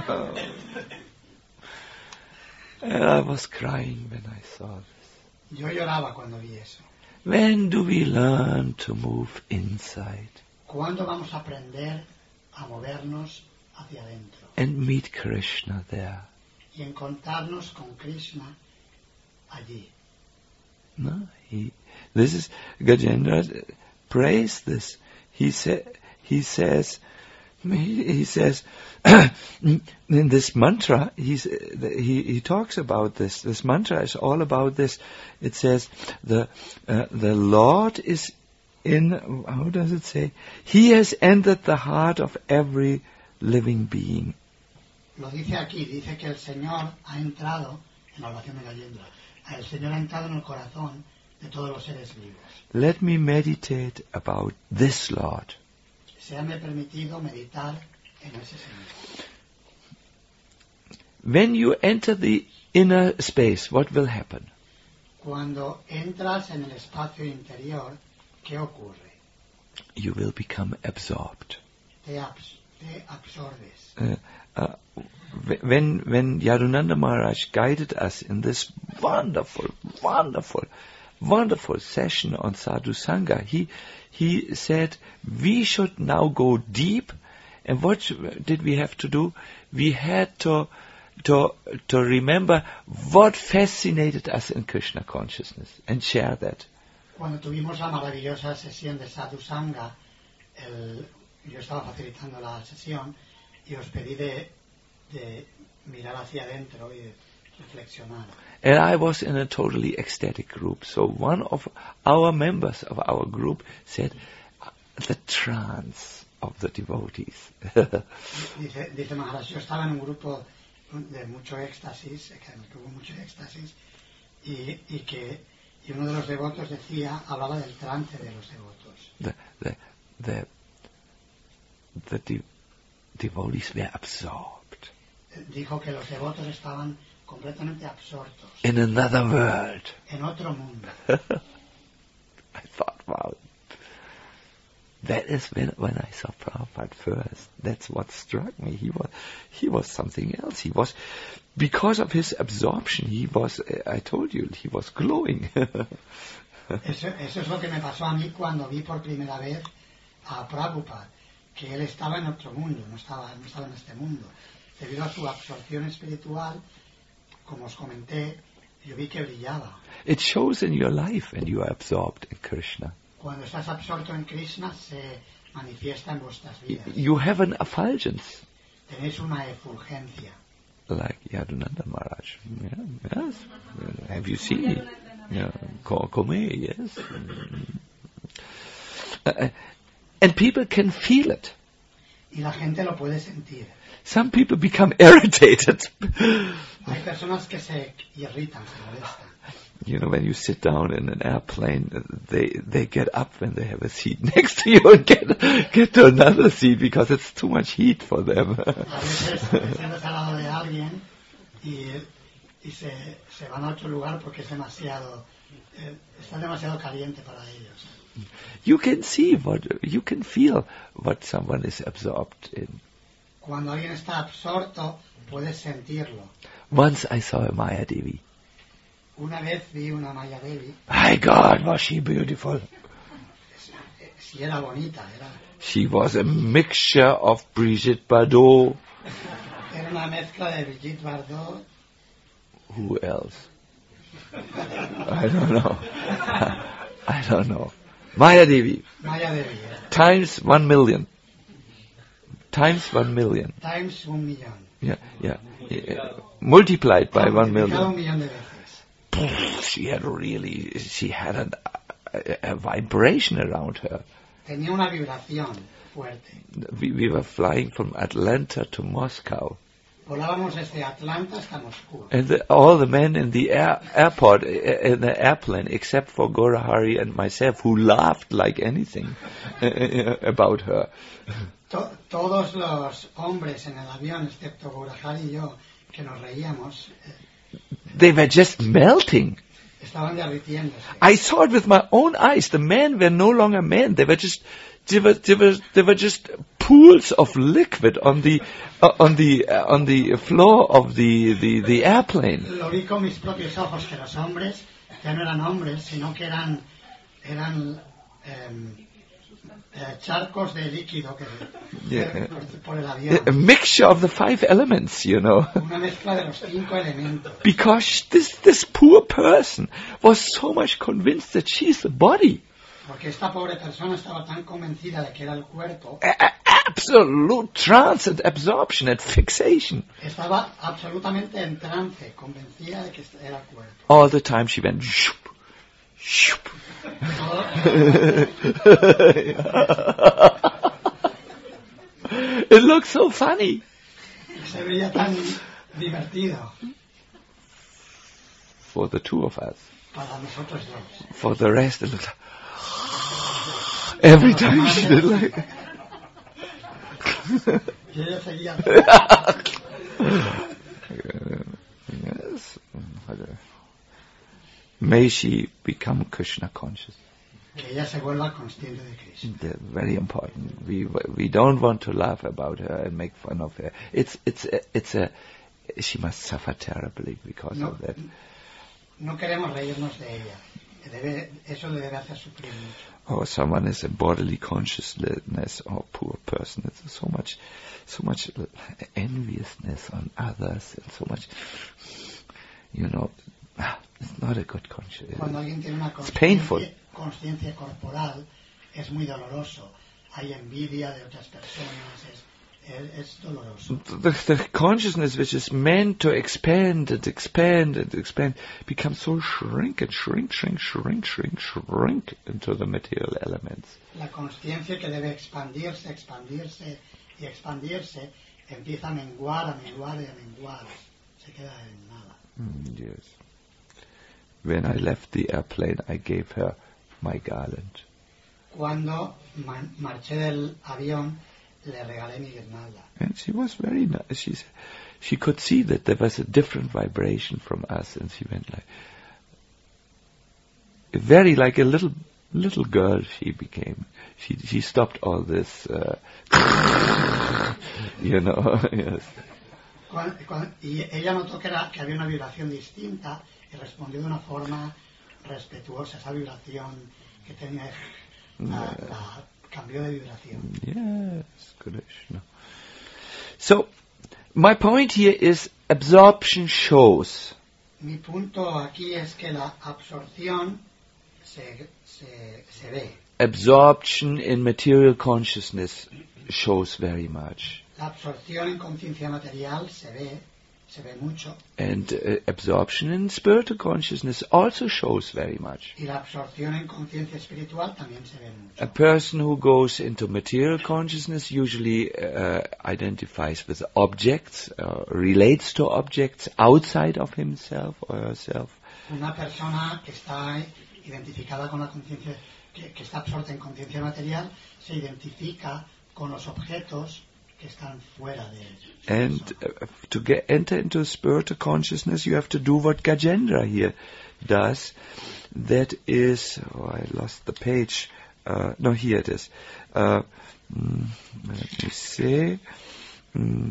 A: And I was crying when I saw this.
B: Yo lloraba cuando vi eso.
A: When do we learn to move inside
B: ¿Cuándo vamos a aprender a movernos hacia adentro
A: and meet Krishna there?
B: y encontrarnos con Krishna allí?
A: No, he. This is Gajendra. Praise this. He said. He says. He, he says. In this mantra, he's, he he talks about this. This mantra is all about this. It says the uh, the Lord is in. How does it say? He has entered the heart of every living being.
B: Lo dice aquí. Dice que el Señor ha entrado en la oración de Gajendra. El Señor ha entrado en el corazón de todos los seres vivos.
A: Let me meditate about this Lord.
B: Séame permitido meditar en ese Señor.
A: when you enter the inner space, what will happen?
B: Cuando entras en el espacio interior, ¿qué ocurre?
A: You will become absorbed.
B: Te, abs- te absorbes.
A: Uh, uh, when when Yadunanda Maharaj guided us in this wonderful, wonderful, wonderful session on Sadhu Sangha, he he said we should now go deep. And what did we have to do? We had to to to remember what fascinated us in Krishna consciousness and share that.
B: Cuando tuvimos la maravillosa sesión de Sadhu Sangha, el, yo estaba facilitando la sesión y os pedí de, de mirar hacia adentro y de reflexionar.
A: And I was in a totally ecstatic group. So one of our members of our group said, the trance of the devotees.
B: dice, dice Maharaj, yo estaba en un grupo de mucho éxtasis, que hubo mucho éxtasis, y, y que y uno de los devotos decía, hablaba del trance de los devotos.
A: The the the, the de- devotees were absorbed.
B: Dijo que los devotos estaban completamente absortos.
A: In another world.
B: En otro mundo.
A: I thought, wow. That is when when I saw Prabhupada first. That's what struck me. He was he was something else. He was, because of his absorption, he was, I told you, he was glowing.
B: eso, eso es lo que me pasó a mí cuando vi por primera vez a Prabhupada, que él estaba en otro mundo, no estaba, no estaba en este mundo. Debido a su absorción espiritual, como os comenté, yo vi que brillaba.
A: It shows in your life when you are absorbed in Krishna.
B: Cuando estás absorto en Krishna, se manifiesta en vuestras vidas.
A: You have an effulgence.
B: Tenéis una efulgencia.
A: Like Yadunanda Maharaj. Yeah, yes. Have you seen it? Yeah. Kome, yes. Uh, and people can feel it.
B: Y la gente lo puede sentir.
A: Some people become irritated.
B: Hay personas que se irritan, se molestan.
A: You know, when you sit down in an airplane, they they get up when they have a seat next to you and get get to another seat because it's too much heat for them.
B: A veces te sientas al lado de alguien y, y se, se van a otro lugar porque es demasiado, eh, está demasiado caliente para ellos.
A: You can see what, you can feel what someone is absorbed in.
B: Cuando alguien está absorto, puedes sentirlo.
A: Once I saw a Maya Devi.
B: Una vez vi una Maya Devi.
A: My God, was she beautiful.
B: Si era bonita, era.
A: She was a mixture of Brigitte Bardot.
B: Era una mezcla de Brigitte Bardot.
A: Who else? I don't know. I don't know. Maya Devi.
B: Maya Devi. Era.
A: Times one million. Times one million.
B: Times un millón.
A: Yeah, yeah. yeah. Multiplied by one million.
B: Un millón de veces.
A: She had really, she had an, a, a vibration around her.
B: Tenía una vibración fuerte.
A: We, we were flying from Atlanta to Moscow.
B: Volábamos desde Atlanta hasta Moscú.
A: And the, all the men in the air, airport, in the airplane, except for Gorahari and myself, who laughed like anything about her.
B: To, todos los hombres en el avión, excepto Gorahari y yo, que nos reíamos, eh,
A: they were just melting.
B: Estaban derritiéndose.
A: I saw it with my own eyes. The men were no longer men. They were just, they were, they were, they were just pools of liquid on the, uh, on the, uh, on the floor of the, the, the airplane.
B: Lo vi con mis propios ojos que los hombres ya no eran hombres, sino que eran, eran eh, eh, charcos de líquido que
A: Yeah.
B: por, por el avión.
A: A mixture of the five elements, you know.
B: Una mezcla de los cinco elementos.
A: Because this, this poor person was so much convinced that she's the body.
B: Porque esta pobre persona estaba tan convencida de que era el cuerpo.
A: A- a- absolute trance and absorption and fixation.
B: Estaba absolutamente en trance, convencida de que era el cuerpo.
A: All the time she went shoop, shoop. It looks so funny.
B: Se veía tan divertido.
A: For the two of us.
B: Para nosotros dos.
A: For the rest, it looked like every time she did like.
B: Y ella seguía.
A: Uh, yes. May she become Krishna conscious.
B: Que ella se vuelva consciente de Krishna.
A: They're very important. We we don't want to laugh about her and make fun of her. It's it's a, it's a she must suffer terribly because
B: no,
A: of that.
B: No queremos reírnos de ella. Debe, eso le debe hacer sufrir mucho.
A: Oh, someone is in bodily consciousness. Oh, poor person. It's so much, so much enviousness on others, and so much, you know, it's not a good conscience.
B: Cuando alguien tiene una
A: it's painful.
B: Consciencia corporal es muy doloroso. Hay envidia de otras personas. Es, es, es doloroso.
A: The, the consciousness which is meant to expand and expand and expand becomes so shrink and shrink, shrink, shrink, shrink, shrink into the material elements.
B: La consciencia que debe expandirse, expandirse y expandirse empieza a menguar, a menguar y a menguar. Se queda en nada.
A: Mm, yes. When I left the airplane, I gave her my garland.
B: Cuando man- marché del avión, le regalé mi guirnalda.
A: And she was very nice. She, she could see that there was a different vibration from us, and she went like, very like a little little girl she became. She she stopped all this, uh, you know. Yes.
B: Cuando, cuando, y ella notó que, era, que había una vibración distinta y respondió de una forma respetuosa. Esa vibración que tenía la, la cambió de vibración.
A: Yes, Krishna. So, my point here is absorption shows.
B: Mi punto aquí es que la absorción se, se, se ve.
A: Absorption in material consciousness shows very much.
B: La absorción en conciencia material se ve, se ve mucho.
A: And uh, absorption in spiritual consciousness also shows very much.
B: Y la absorción en conciencia espiritual también se ve mucho.
A: A person who goes into material consciousness usually uh, identifies with objects, uh, relates to objects outside of himself or herself.
B: Una persona que está identificada con la conciencia, que, que está absorta en conciencia material, se identifica con los objetos que están fuera de ellos.
A: And uh, to get enter into spiritual consciousness, you have to do what Gajendra here does. That is, oh, I lost the page. Uh, no, here it is. Uh, mm, let me see. Mm,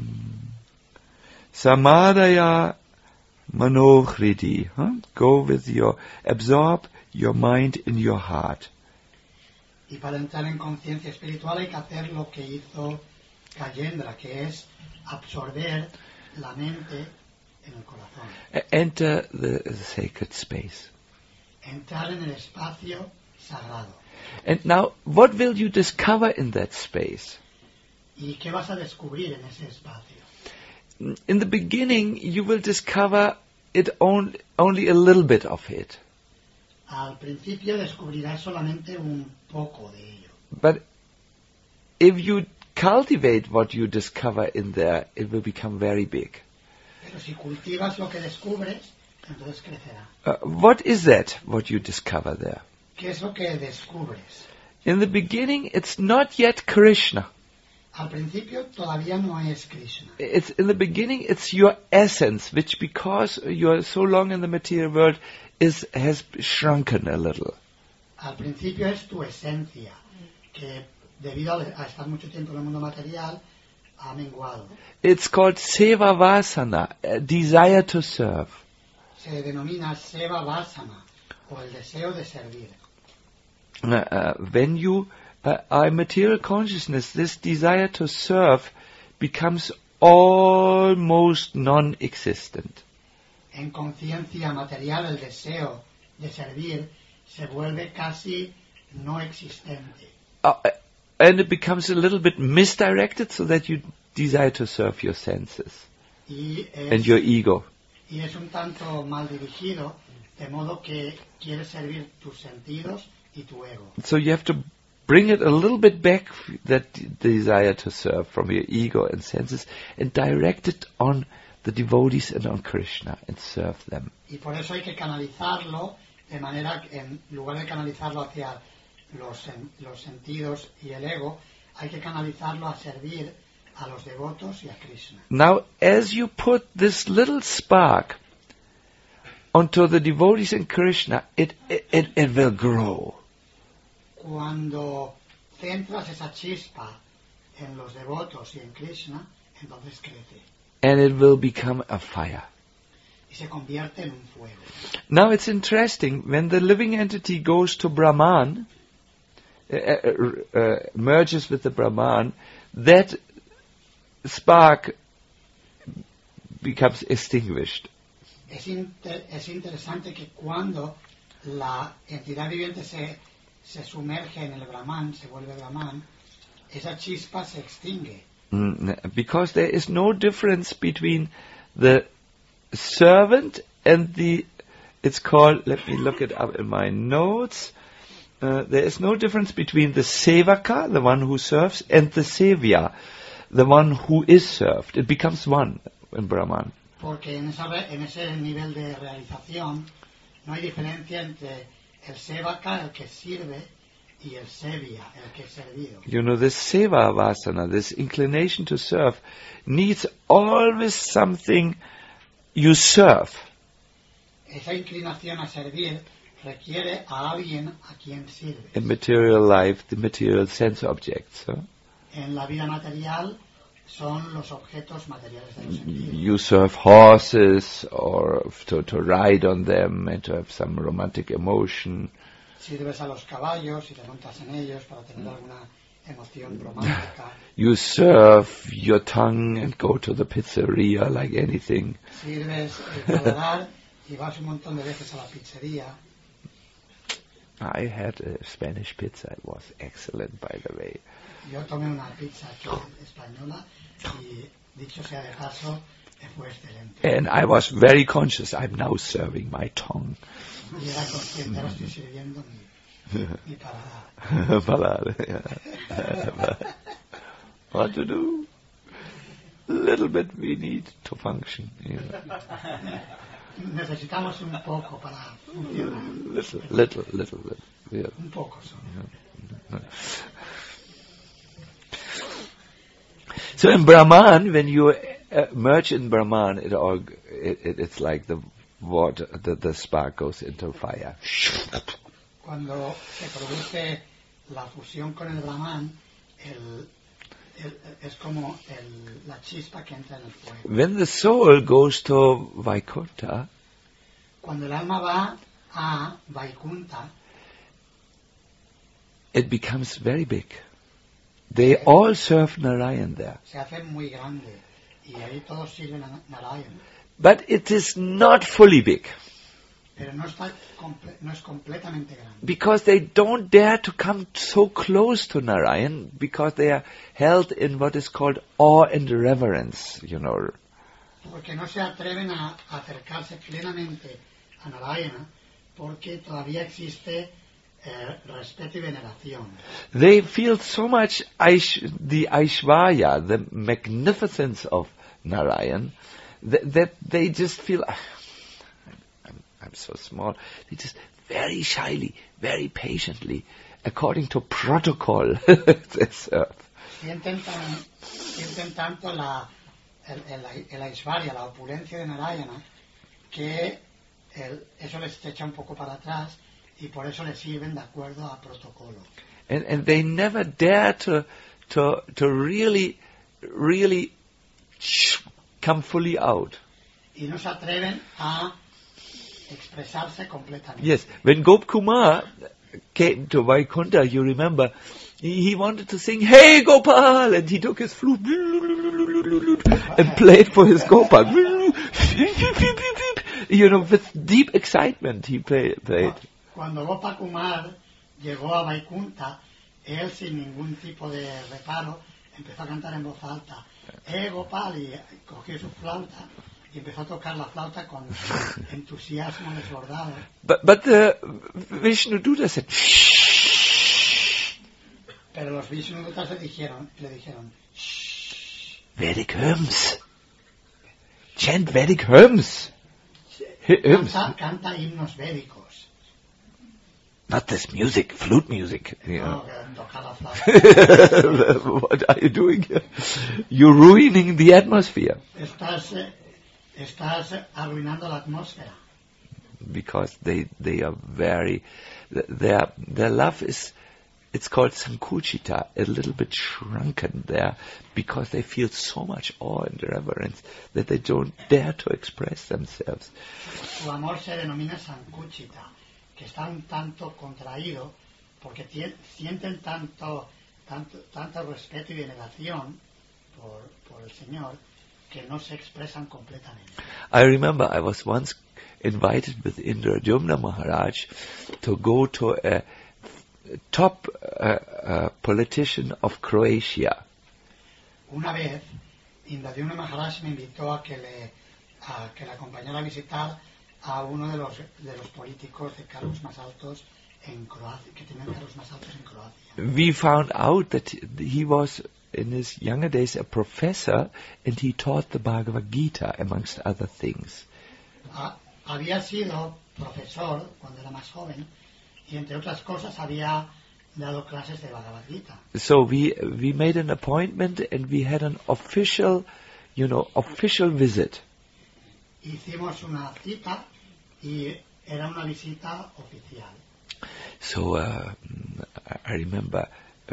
A: Samadaya Manohridi. Huh? Go with your, absorb your mind in your heart.
B: Y para entrar en conciencia espiritual hay que hacer lo que hizo Gajendra, que es absorber la mente en el corazón.
A: Enter the, the sacred space.
B: Entrar en el espacio sagrado.
A: And now, what will you discover in that space?
B: ¿Y qué vas a descubrir en ese espacio?
A: In the beginning, you will discover it only, only a little bit of it.
B: Al principio descubrirás solamente un poco de ello.
A: But if you cultivate what you discover in there, it will become very big.
B: Pero si cultivas lo que descubres, entonces crecerá.
A: Uh, what is that, what you discover there?
B: ¿Qué es lo que descubres?
A: In the beginning, it's not yet Krishna.
B: Al principio todavía no es Krishna.
A: It's in the beginning, it's your essence, which because you're so long in the material world, is has shrunken a little.
B: Al principio es tu esencia, que debido a estar mucho tiempo en el mundo material, ha menguado.
A: It's called seva vasana, a desire to serve.
B: Se denomina seva vasana, o el deseo de servir.
A: Uh, uh, when you uh, are in material consciousness, this desire to serve becomes almost non-existent.
B: En conciencia material, el deseo de servir se vuelve casi no existente.
A: Uh, and it becomes a little bit misdirected so that you desire to serve your senses
B: Y es,
A: and your ego.
B: y es un tanto mal dirigido, de modo que quieres servir tus sentidos y tu ego.
A: So you have to bring it a little bit back, that desire to serve from your ego and senses, and direct it on the devotees and on Krishna and serve them.
B: Y por eso hay que canalizarlo, de manera que en lugar de canalizarlo hacia los, los sentidos y el ego, hay que canalizarlo a servir a los devotos y a Krishna.
A: Now, as you put this little spark onto the devotees in Krishna, it, it, it, it will grow.
B: Cuando centras esa chispa en los devotos y en Krishna, entonces crece.
A: And it will become a fire.
B: Y se convierte en un fuego.
A: Now it's interesting, when the living entity goes to Brahman, uh, uh, uh, merges with the Brahman, that spark becomes extinguished.
B: Es, inter- es interesante que cuando la entidad viviente se, se sumerge en el Brahman, se vuelve Brahman, esa chispa se extingue.
A: Mm, because there is no difference between the servant and the, it's called, let me look it up in my notes, uh, there is no difference between the sevaka, the one who serves, and the sevya, the one who is served. It becomes one in Brahman.
B: Porque en, esa, en ese nivel de realización no hay diferencia entre el sevaka, el que sirve, y el sevya, el que es servido.
A: You know, this seva vasana, this inclination to serve, needs always something you serve.
B: Esa inclinación a servir requiere a alguien a quien sirve.
A: In material life, the material sense objects. Huh?
B: En la vida material son los objetos materiales de los sentidos.
A: You serve horses or to, to ride on them and to have some romantic emotion.
B: Sirves a los caballos y te montas en ellos para tener alguna emoción romántica.
A: You serve your tongue and go to the pizzeria like anything.
B: Sirves el paladar y vas un montón de veces a la pizzería.
A: I had a Spanish pizza. It was excellent, by the way.
B: Yo tomé una pizza aquí española y, dicho sea de paso, fue excelente.
A: And I was very conscious. I'm now serving my tongue.
B: Y era consciente, ahora estoy sirviendo mi, mi paladar.
A: Paladar, yeah. What to do? A little bit we need to function. Yeah.
B: Necesitamos un poco para funcionar.
A: Little, little, little bit. Yeah.
B: Un poco solo.
A: Yeah. So in Brahman, when you uh, merge in Brahman, it all it, it, it's like the water, the, the spark goes into fire.
B: Cuando se produce la fusión con el Brahman, el, el, es como el, la chispa que entra en el fuego.
A: When the soul goes to Vaikuntha,
B: cuando el alma va a Vaikunta,
A: it becomes very big. They all serve Narayan there.
B: Se hace muy grande y ahí todos sirven a Narayan.
A: But it is not fully big.
B: Pero no, está comple- no es completamente grande.
A: Because they don't dare to come so close to Narayan, because they are held in what is called awe and reverence, you know.
B: Porque no se atreven a acercarse plenamente a Narayana, porque todavía existe eh, respeto y veneración.
A: They feel so much Aish, the Aishvarya, the magnificence of Narayan, that, that they just feel, I'm, I'm so small, they just very shyly, very patiently, according to protocol, they serve.
B: Sienten, tan, sienten tanto la, el, el, el Aishvarya, la opulencia de Narayana, que el, eso les echa un poco para atrás y por eso les sirven de acuerdo a protocolo.
A: And, and they never dare to, to, to really, really come fully out.
B: Y no se atreven a expresarse completamente.
A: Yes, when Gop Kumar came to Vaikuntha, you remember, he, he wanted to sing, "Hey Gopal," and he took his flute and played for his Gopal. You know, with deep excitement he play, played.
B: Cuando Gopa Kumar llegó a Vaikunta, él sin ningún tipo de reparo empezó a cantar en voz alta, "Eh Gopal", y cogió su flauta y empezó a tocar la flauta con entusiasmo desbordado.
A: But, but the Vishnuduta said,
B: Pero los Vishnudutas le dijeron, le dijeron, "Shh,
A: Vedic hymns. Chant Vedic hymns. Hymns.
B: canta, canta himnos védicos."
A: not this music, flute music. You know.
B: No, tocar la flauta.
A: What are you doing here? You're ruining the atmosphere.
B: Estás, eh, estás arruinando la atmósfera.
A: Because they they are very, their their love is, it's called Sankuchita, a little bit shrunken there, because they feel so much awe and reverence that they don't dare to express themselves.
B: Su amor se denomina Sankuchita, que está un tanto contraído, porque tien, sienten tanto, tanto, tanto respeto y veneración por, por el Señor, que no se expresan completamente.
A: I remember I was once invited with Indradyumna Maharaj to go to a top uh, uh, politician of Croatia.
B: Una vez, Indradyumna Maharaj me invitó a que le a que le acompañara a visitar a uno de los de los políticos de cargos más altos en Croacia, que tenían cargos más altos en Croacia.
A: We found out that he was in his younger days a professor, and he taught the Bhagavad Gita amongst other things.
B: Ah, había sido profesor cuando era más joven, y entre otras cosas había dado clases de Bhagavad Gita.
A: So we we made an appointment, and we had an official, you know, official visit.
B: Hicimos una cita y era una visita oficial.
A: So uh, I remember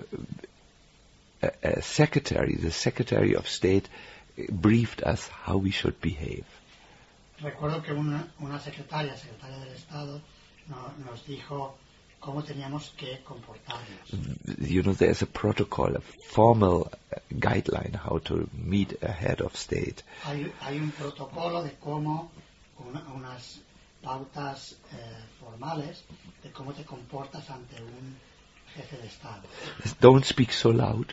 A: a, a secretary, the Secretary of State, briefed us how we should behave.
B: Recuerdo que una, una secretaria, secretaria del Estado, no, nos dijo cómo teníamos que comportarnos.
A: You know, there's a protocol, a formal guideline how to meet a head of state.
B: Hay, hay un protocolo de cómo, una, unas pautas eh, formales de cómo te comportas ante un jefe de Estado.
A: Don't speak so loud.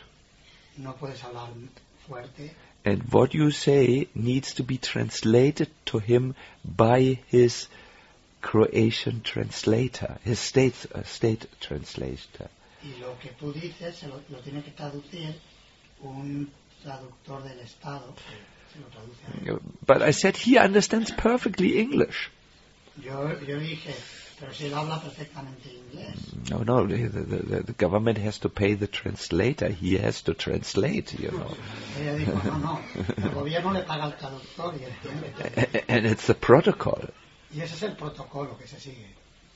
B: No puedes hablar fuerte.
A: And what you say needs to be translated to him by his Croatian translator, his state uh, state translator.
B: Y lo que tú dices se lo, lo tiene que traducir un traductor del Estado que se lo traduce a él.
A: But I said he understands perfectly English.
B: Yo, yo dije, pero si él habla perfectamente inglés.
A: No, no, the, the, the government has to pay the translator. He has to translate, you know.
B: Ella dijo, no, no, el gobierno le paga al traductor y entiende.
A: And it's the protocol.
B: Y ese es el protocolo que se sigue.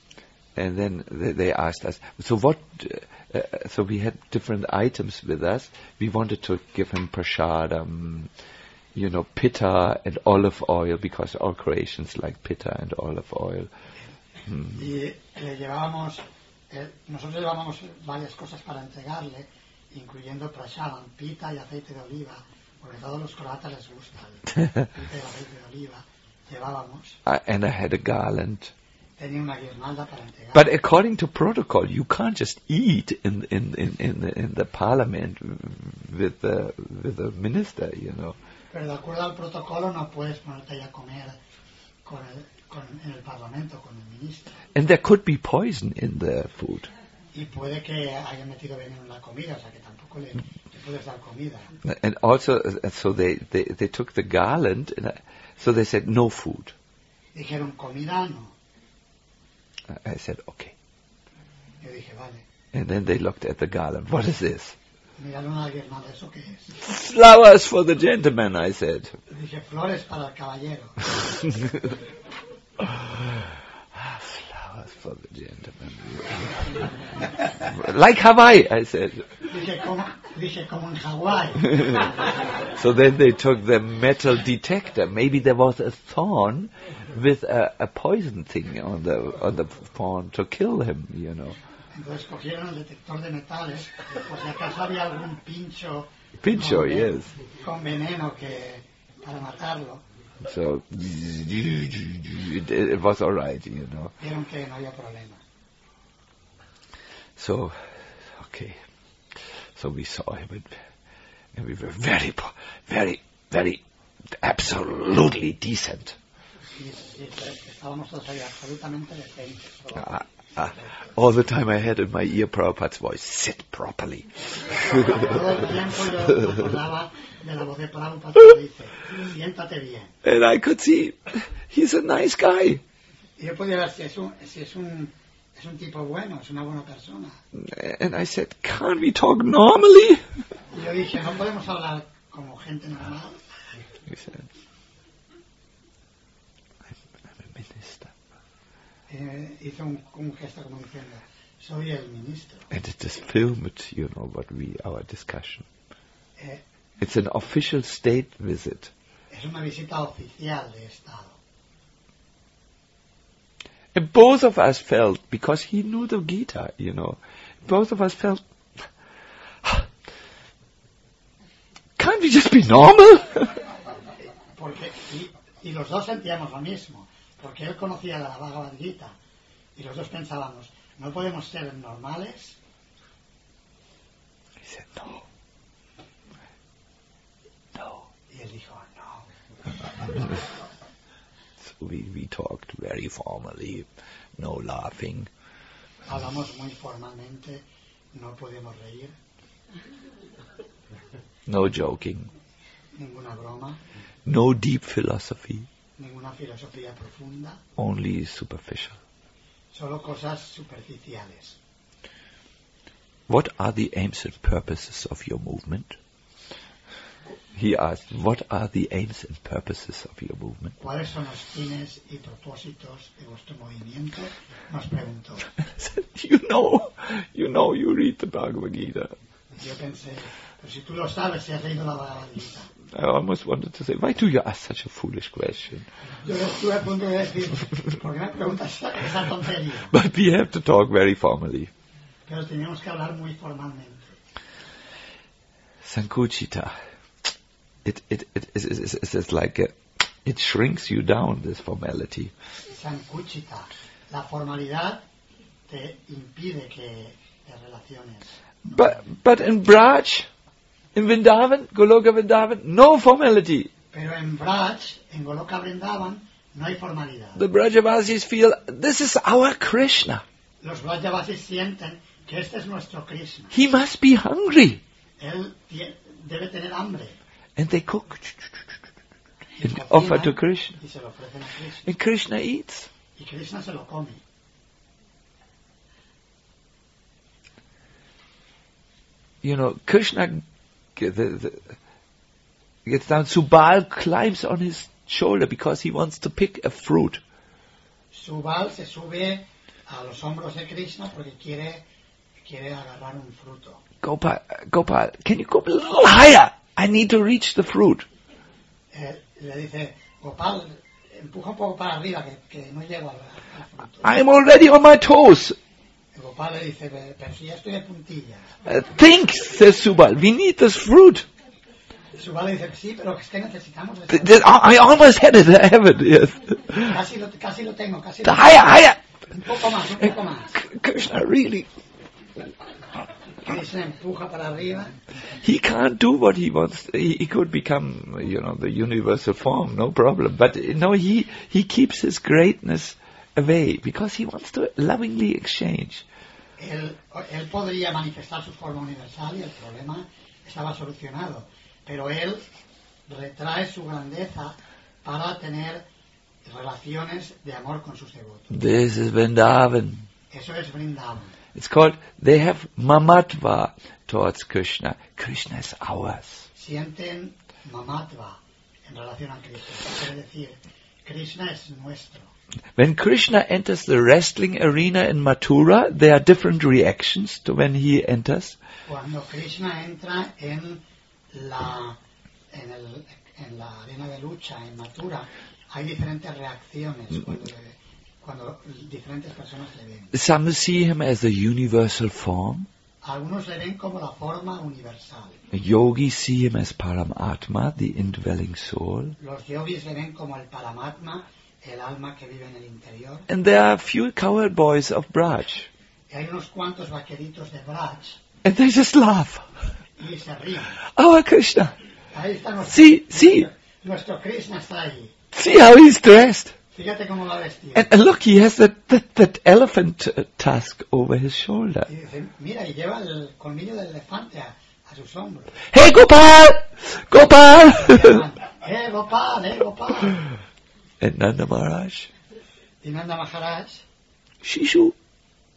A: And then they asked us, so what, uh, uh, so we had different items with us. We wanted to give him prashadam, you know, pitta and olive oil, because all Croatians like pitta and olive oil. Hmm.
B: Y le llevábamos, eh, nosotros llevábamos varias cosas para entregarle, incluyendo prashadam, pita y aceite de oliva, porque a todos los croatas les gusta el pita y el aceite de oliva. Llevábamos.
A: Uh, and I had a garland.
B: Tenía una guirnalda para entregar.
A: But according to protocol, you can't just eat in in in in the, in the parliament with the with the minister, you know.
B: Pero de acuerdo al protocolo no puedes ponerte ahí a comer con el, con, en el parlamento con el ministro.
A: And there could be poison in the food.
B: Y puede que haya metido veneno en la comida, o sea que tampoco le, le puedes dar comida.
A: And also, uh, so they, they, they took the garland, and I, so they said no food.
B: Dijeron comida no.
A: I said okay.
B: Yo dije vale.
A: And then they looked at the garland. What is this?
B: Miraron a la guirnalda, ¿eso qué es?
A: Flowers for the gentleman, I said.
B: Dije flores para el caballero.
A: Flowers for the gentleman. Like Hawaii, I said.
B: Dije como, dije como en Hawái.
A: So then they took the metal detector. Maybe there was a thorn with a, a poison thing on the on the thorn to kill him, you know.
B: Entonces cogieron el detector de metales, por si acaso había algún pincho.
A: Pincho,
B: con,
A: yes.
B: Con veneno que para matarlo.
A: So it, it was all right, you know.
B: Vieron que no había problema.
A: So, okay. So we saw him, and, and we were very, very, very, absolutely decent.
B: Y, y estábamos todos ahí absolutamente decentes.
A: Ah, ah, all the time I had in my ear Prabhupada's voice, sit properly. And I could see, he's a nice guy.
B: Y yo podía ver si es un, si es un Es un tipo bueno, es una buena persona.
A: And I said, can't we talk normally?
B: Y yo dije, ¿no podemos hablar como gente normal?
A: He said, I'm, I'm a minister.
B: Eh, hizo un, un gesto como diciendo, soy el ministro.
A: And it is filmed, you know, what we, our discussion.
B: Eh,
A: It's an official state visit.
B: es una visita oficial de Estado.
A: And both of us felt, because he knew the Gita, you know, both of us felt, can't we just be normal?
B: Porque, y, y los dos sentíamos lo mismo, porque él conocía la Bhagavad Gita, y los dos pensábamos, ¿no podemos ser normales?
A: He said, no. No.
B: Y él dijo, no.
A: So we, we talked very formally, no laughing.
B: Hablamos muy formalmente, no podemos reír,
A: No joking.
B: ninguna broma,
A: No deep philosophy.
B: ninguna filosofía profunda,
A: Only superficial.
B: solo cosas superficiales.
A: What are the aims and purposes of your movement? He asked, what are the aims and purposes of your movement?
B: ¿Cuáles son los fines y propósitos de vuestro movimiento? Nos preguntó.
A: I said, you know, you know, you read the Bhagavad Gita.
B: Yo pensé, pero si tú lo sabes, si has leído la Bhagavad Gita.
A: I almost wanted to say, why do you ask such a foolish question?
B: Yo estuve a punto de decir, ¿por qué me preguntas esa, esa tontería?
A: But we have to talk very formally.
B: Pero teníamos que hablar muy formalmente.
A: Sankuchita. It, it, it, it, it, it, it's like a, it shrinks you down, this formality.
B: Sankuchita. La formalidad te impide que te relaciones.
A: But, but in Braj, in Vrindavan, Goloka Vrindavan, no formality.
B: Pero en Braj, en Goloka Vrindavan, no hay formalidad.
A: The Brajavasis feel, this is our Krishna.
B: Los Brajavasis sienten que este es nuestro Krishna.
A: He must be hungry.
B: Él tie- debe tener hambre.
A: And they cook
B: Y
A: and
B: cocinan
A: offer to Krishna.
B: y se lo ofrecen a Krishna.
A: And Krishna eats.
B: Y Krishna se lo come.
A: You know, Krishna g- the, the, gets down. Subal climbs on his shoulder because he wants to pick a fruit.
B: Subal se sube a los hombros de Krishna porque quiere, quiere agarrar un fruto.
A: Gopal, Gopal, can you go a little higher? I need to reach the fruit.
B: Eh, le dice, Gopal, empuja un poco para arriba que, que no llego al, al fruto.
A: I'm already on my toes.
B: Y Gopal le dice, pero si ya estoy de puntillas.
A: Uh, think, says Subal, we need this fruit.
B: Subal le dice, sí, pero es que necesitamos
A: Th-
B: eso.
A: th- I I almost had it, I have it, yes.
B: Casi lo, casi lo tengo, casi
A: The
B: lo
A: higher,
B: tengo.
A: higher.
B: Un poco más, un poco más.
A: K- Krishna really,
B: Krishna empuja para arriba.
A: he can't do what he wants. He, he could become, you know, the universal form, no problem. But, uh, no, he, he keeps his greatness away because he wants to lovingly exchange.
B: Él, él podría manifestar su forma universal y el problema estaba solucionado. Pero él retrae su grandeza para tener relaciones de amor con sus devotos.
A: This is Vrindavan.
B: Eso es Vrindavan.
A: It's called, they have mamatva towards Krishna. Krishna is ours.
B: Sienten mamatva en relación a Krishna. Eso quiere decir, Krishna es nuestro.
A: When Krishna enters the wrestling arena in Mathura, there are different reactions to when he enters.
B: Cuando Krishna entra en la, en, el, en la arena de lucha, en Mathura, hay diferentes reacciones cuando, le- cuando diferentes personas le ven.
A: Some see him as a universal form.
B: Algunos le ven como la forma universal.
A: Yogis see him as Paramatma, the indwelling soul.
B: Los yogis le ven como el Paramatma, el alma que vive en el interior.
A: And there are a few cowherd boys of Braj.
B: Y hay unos cuantos vaqueritos de Braj
A: And they just laugh.
B: y se ríen.
A: Our Krishna.
B: Ahí está nuestro,
A: Sí, sí.
B: nuestro Krishna está ahí.
A: See how he's dressed.
B: Fíjate cómo va vestido.
A: And, and look, he has that, that, that elephant uh, tusk over his shoulder.
B: Y dice, mira, y lleva el colmillo del elefante a, a sus hombros.
A: Hey, Gopal! Gopal!
B: Llaman, eh, Gopal, eh, Gopal.
A: And Nanda Maharaj,
B: Y Nanda Maharaj,
A: Shishu,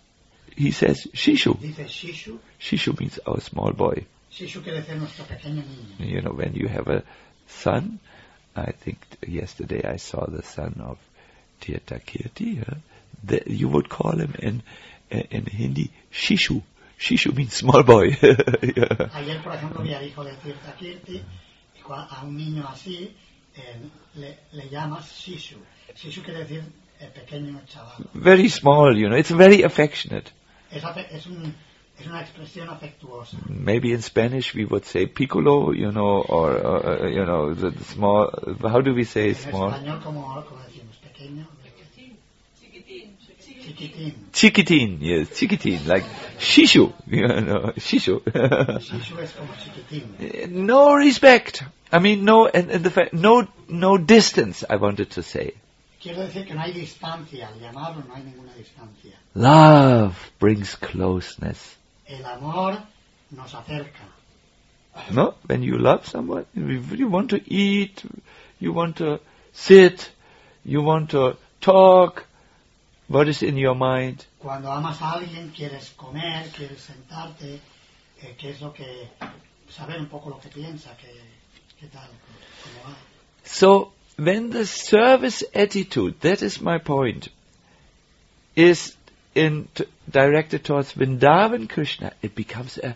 C: he says Shishu.
B: Dice Shishu.
C: Shishu means our small boy.
B: Shishu quiere decir nuestro pequeño niño.
C: You know, when you have a son, I think yesterday I saw the son of Tirtha Kirti, yeah? the, you would call him in in Hindi Shishu. Shishu means small boy. Yeah.
B: Ayer, por ejemplo, vi al hijo de Tirtha Kirti, y cua- a un niño así eh, le, le llamas Shishu. Shishu quiere decir eh, pequeño chaval.
C: Very small, you know, it's very affectionate.
B: Es, afe- es, un, es una expresión afectuosa.
C: Maybe in Spanish we would say piccolo, you know, or, uh, you know, the, the small, how do we say
B: En
C: small?
B: español, como, como decimos, pequeño. Chiquitín.
C: Chiquitín, yes, chiquitín, like Shishu, you know, Shishu.
B: Shishu es como chiquitín.
C: No respect. I mean, no, and, and the fact, no, no distance, I wanted to say.
B: Quiero decir que no hay distancia, al llamarlo no hay ninguna distancia.
C: Love brings closeness.
B: El amor nos acerca.
C: No? When you love someone, you you want to eat, you want to sit, you want to talk. What is in your mind?
B: Cuando amas a alguien, quieres comer, quieres sentarte, eh, qué es lo que, saber un poco lo que piensa, qué, qué tal, cómo va.
C: So, when the service attitude, that is my point, is in t- directed towards Vrindavan Krishna, it becomes a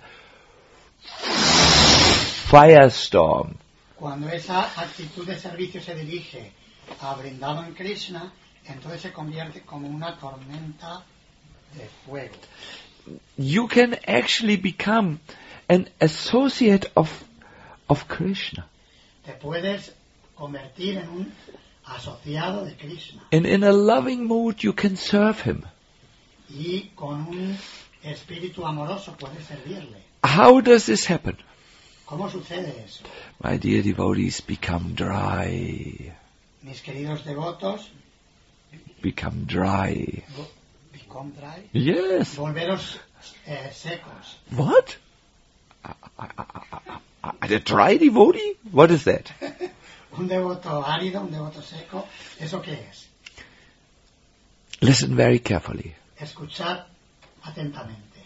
C: firestorm.
B: Cuando esa actitud de servicio se dirige a Vrindavan Krishna, entonces se convierte como una tormenta de fuego.
C: You can actually become an associate of of Krishna.
B: Te puedes convertir en un asociado de Krishna
C: And in a loving mood you can serve him.
B: y con un espíritu amoroso puedes servirle.
C: How does this happen?
B: ¿Cómo sucede eso?
C: My dear devotees, become dry.
B: Mis queridos devotos,
C: Become dry.
B: vo- become dry,
C: Yes.
B: volveros eh, secos.
C: What? A, a, a, a, a dry devotee? What is that?
B: Un devoto árido, un devoto seco, ¿eso qué es?
C: Listen very carefully.
B: Escuchad atentamente.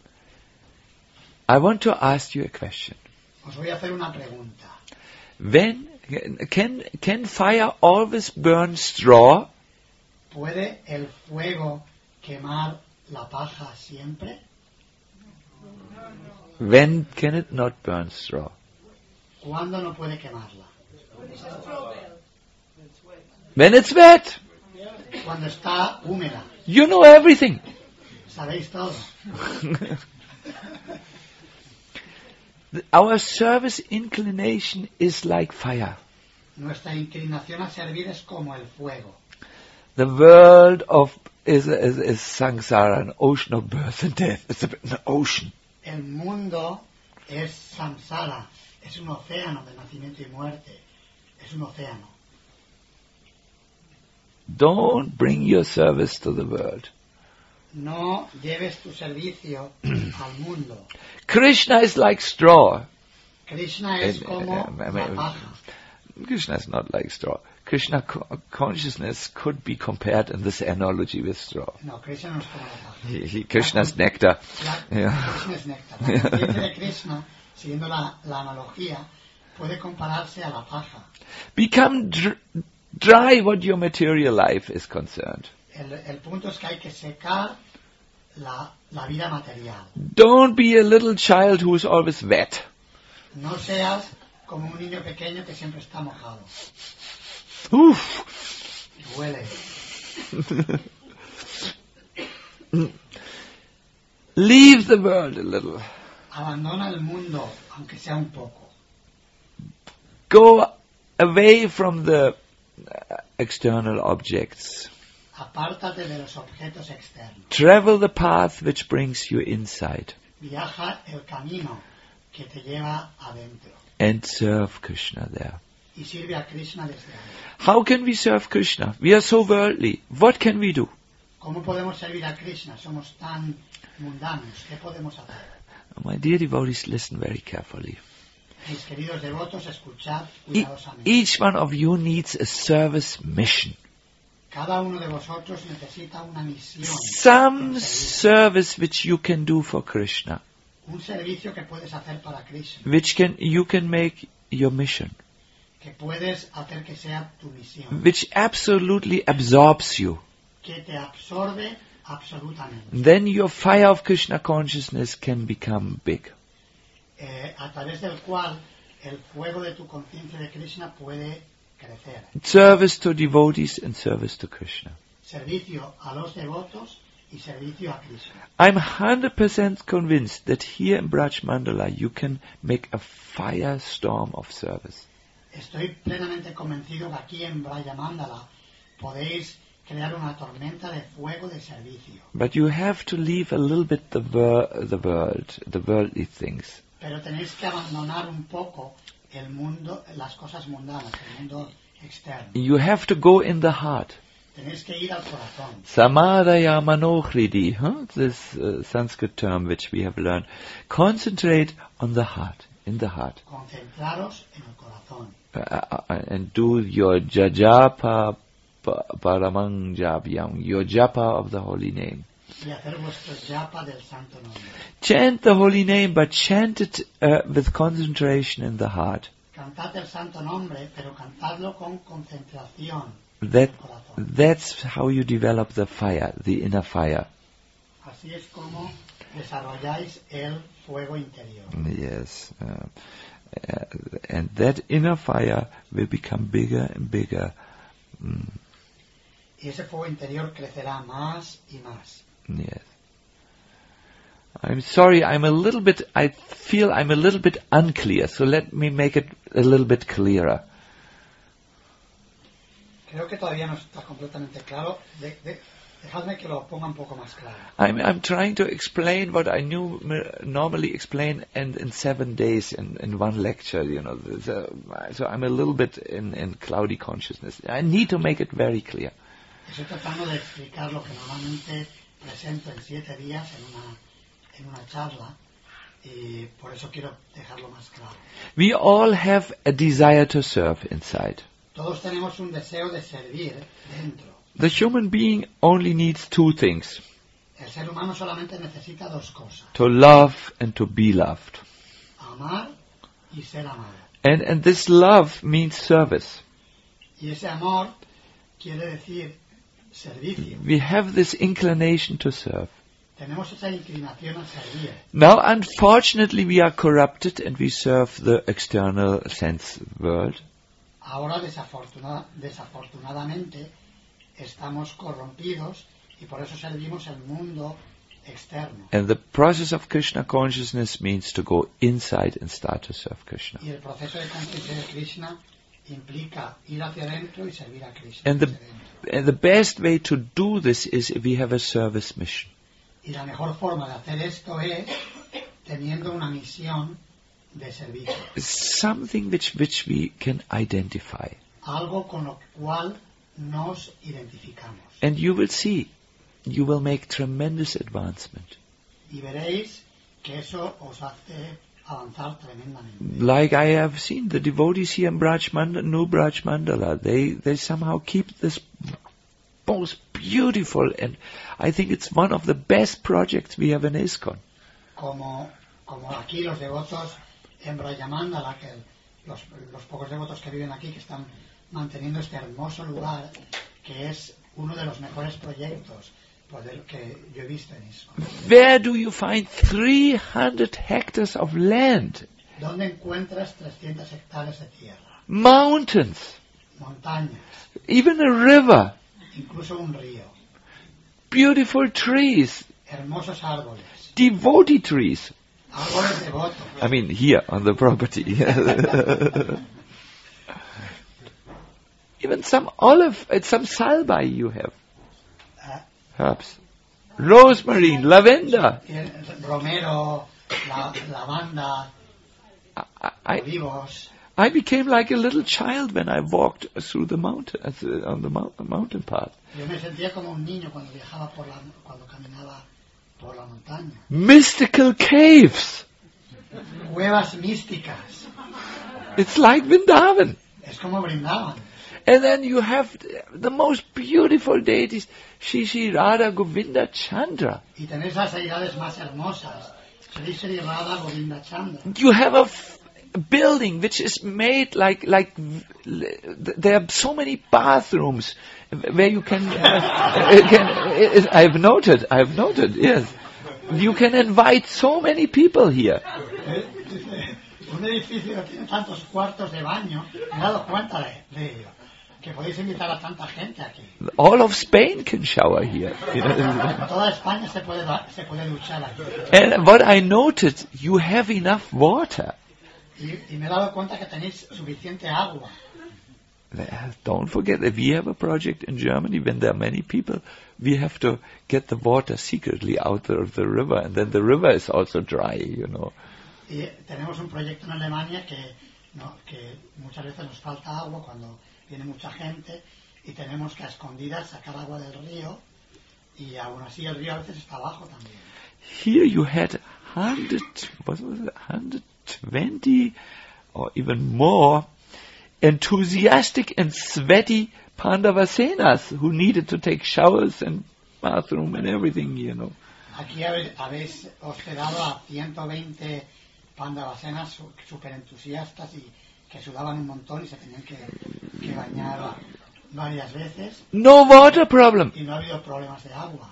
C: I want to ask you a question.
B: Os voy a hacer una pregunta.
C: When can can fire always burn straw?
B: ¿Puede el fuego quemar la paja siempre?
C: When can it not burn straw?
B: ¿Cuándo no puede quemarla?
C: When it's wet.
B: Cuando está húmeda.
C: You know everything.
B: ¿Sabéis todo?
C: Our service inclination is like fire.
B: Nuestra inclinación a servir es como el fuego.
C: The world of is, is, is samsara, an ocean of birth and death. It's a, an ocean.
B: El mundo es samsara, es un océano de nacimiento y muerte. Es un océano.
C: Don't bring your service to the world.
B: No lleves tu servicio al mundo.
C: Krishna is like straw.
B: Krishna es
C: Eh,
B: como
C: eh, I mean,
B: la paja.
C: Krishna is not like straw. Krishna co- consciousness could be compared in this analogy with straw.
B: No, Krishna no es como la paja.
C: He, he, Krishna's nectar.
B: La,
C: Yeah.
B: Krishna es néctar. La conciencia de Krishna, siguiendo la, la analogía, puede compararse a la paja.
C: Become dr- dry what your material life is concerned.
B: El, el punto es que hay que secar la, la vida material.
C: Don't be a little child who is always wet.
B: No seas como un niño pequeño que siempre está mojado.
C: Oof.
B: Huele.
C: Leave the world a little.
B: Abandona el mundo, aunque sea un poco.
C: Go away from the uh, external objects.
B: Apártate de los objetos externos.
C: Travel the path which brings you inside.
B: Viaja el camino que te lleva adentro.
C: And serve Krishna there.
B: Y sirve a Krishna desde ahí.
C: How can we serve Krishna? We are so worldly. What can we do?
B: ¿Cómo podemos servir a Krishna? Somos tan mundanos. ¿Qué podemos hacer?
C: My dear devotees, listen very carefully.
B: Mis queridos devotos, escuchad
C: E-
B: cuidadosamente.
C: each one of you needs a service mission.
B: Cada uno de vosotros necesita una misión.
C: Some
B: Un servicio.
C: service which you can do for Krishna,
B: Un servicio que puedes hacer para Krishna,
C: which can you can make your mission,
B: que puedes hacer que sea tu misión,
C: which absolutely absorbs you.
B: que te absorbe absolutamente.
C: Then your fire of Krishna consciousness can become big.
B: Eh, a través del cual el fuego de tu conciencia de Krishna puede crecer.
C: Service to devotees and service to Krishna.
B: Servicio a los devotos y servicio a Krishna.
C: I'm one hundred percent convinced that here in Braj Mandala you can make a firestorm of service.
B: Estoy plenamente convencido que aquí en Brajamandala podéis crear una tormenta de fuego de servicio.
C: But you have to leave a little bit the, wor- the world, the worldly things.
B: Pero tenéis que abandonar un poco el mundo, las cosas mundanas, el mundo externo.
C: You have to go in the heart.
B: Tenéis que ir al corazón.
C: Samadaya manochridi, huh? This uh, Sanskrit term which we have learned. Concentrate on the heart, in the heart.
B: Concentraros en el corazón.
C: Uh, uh, and do your jajapa pa- paramang japyam, your japa of the holy name.
B: Y hacer vuestro japa del santo nombre.
C: Chant the holy name, but chant it uh, with concentration in the heart.
B: Cantad el santo nombre, pero cantadlo con concentración
C: That,
B: en el corazón.
C: that's how you develop the fire, the inner fire.
B: Así es como desarrolláis el fuego interior.
C: Yes. Uh, uh, and that inner fire will become bigger and bigger. Mm,
B: Y ese fuego interior crecerá más y más.
C: yes. I'm sorry, I'm a little bit, I feel I'm a little bit unclear, so let me make it a little bit clearer.
B: Creo que todavía no está completamente claro. De, de, dejadme que lo ponga un poco más claro.
C: I'm, I'm trying to explain what I knew normally explain and in seven days in, in one lecture, you know. So, so I'm a little bit in, in cloudy consciousness. I need to make it very clear.
B: Estoy tratando de explicar lo que normalmente presento en siete días en una, en una charla y por eso quiero dejarlo más claro.
C: We all have a desire to serve inside.
B: Todos tenemos un deseo de servir dentro.
C: The human being only needs two things:
B: El ser humano solamente necesita dos cosas:
C: to love and to be loved.
B: amar y ser amado.
C: And, and this love means service.
B: Y ese amor quiere decir servicio.
C: We have this inclination to serve.
B: Tenemos esa inclinación a servir.
C: Now, unfortunately, we are corrupted and we serve the external sense world.
B: Ahora, desafortuna- desafortunadamente, estamos corrompidos y por eso servimos el mundo externo.
C: And the process of Krishna consciousness means to go inside and start to serve Krishna.
B: Y el proceso de conciencia de Krishna implica ir hacia adentro y servir a Krishna.
C: And the,
B: hacia adentro.
C: and the best way to do this is if we have a service mission.
B: Y la mejor forma de hacer esto es teniendo una misión de servicio.
C: Something which, which we can identify.
B: Algo con lo cual nos identificamos.
C: And you will see, you will make tremendous advancement.
B: Y veréis que eso os hace avanzar tremendamente.
C: Like I have seen the devotees here in Braj Mandala, New Braj Mandala, they, they somehow keep this most beautiful, and I think it's one of the best projects we have in ISKCON.
B: Como, como aquí los devotos en Brajamandala, que los, los pocos devotos que viven aquí que están manteniendo este hermoso lugar, que es uno de los mejores proyectos poder, que yo he visto en ISKCON.
C: Where do you find three hundred hectares of land?
B: ¿Dónde encuentras trescientas hectáreas de tierra?
C: Mountains,
B: Montañas,
C: even a river,
B: incluso un río,
C: beautiful trees,
B: hermosos árboles,
C: devotee trees.
B: árboles devotos.
C: I mean, here on the property. Even some olive, uh, some salbei you have.
B: Eh,
C: Herbs. Rosemary, lavender.
B: el romero, la, lavanda,
C: I, I,
B: olivos.
C: I became like a little child when I walked through the mountain, uh, th- on the mou- mountain path.
B: Yo me sentía como un niño cuando viajaba por la, cuando caminaba por la montaña.
C: Mystical caves.
B: Cuevas místicas.
C: It's like Vrindavan.
B: Es como brindaban.
C: And then you have the most beautiful deities, Shri Shri Radha Govinda Chandra.
B: Y tenéis las deidades más hermosas, Sri Sri Radha Govinda Chandra.
C: You have a f- building which is made like, like, there are so many bathrooms where you can, uh, can I've noted, I've noted, yes. You can invite so many people here.
B: Un edificio que tiene tantos cuartos de baño, me he dado cuenta de, de ello, que podéis invitar a tanta gente aquí.
C: All of Spain can shower here. You know?
B: En toda España se puede, se puede duchar aquí.
C: And what I noted, you have enough water.
B: Y, y me he dado cuenta que tenéis suficiente agua.
C: Don't forget that we have a project in Germany when there are many people, we have to get the water secretly out of the river, and then the river is also dry, you know.
B: Y tenemos un proyecto en Alemania que, no, que muchas veces nos falta agua cuando viene mucha gente y tenemos que a escondidas sacar agua del río y aún así el río a veces está abajo también.
C: Here you had one hundred, what was it, one hundred twenty or even more enthusiastic and sweaty Pandavasenas who needed to take showers and bathroom and everything, you know.
B: Aquí habéis hospedado a ciento veinte Pandavasenas super entusiastas y que sudaban un montón y se tenían que, que bañar varias veces.
C: No water problem.
B: Y no ha habido problemas de agua.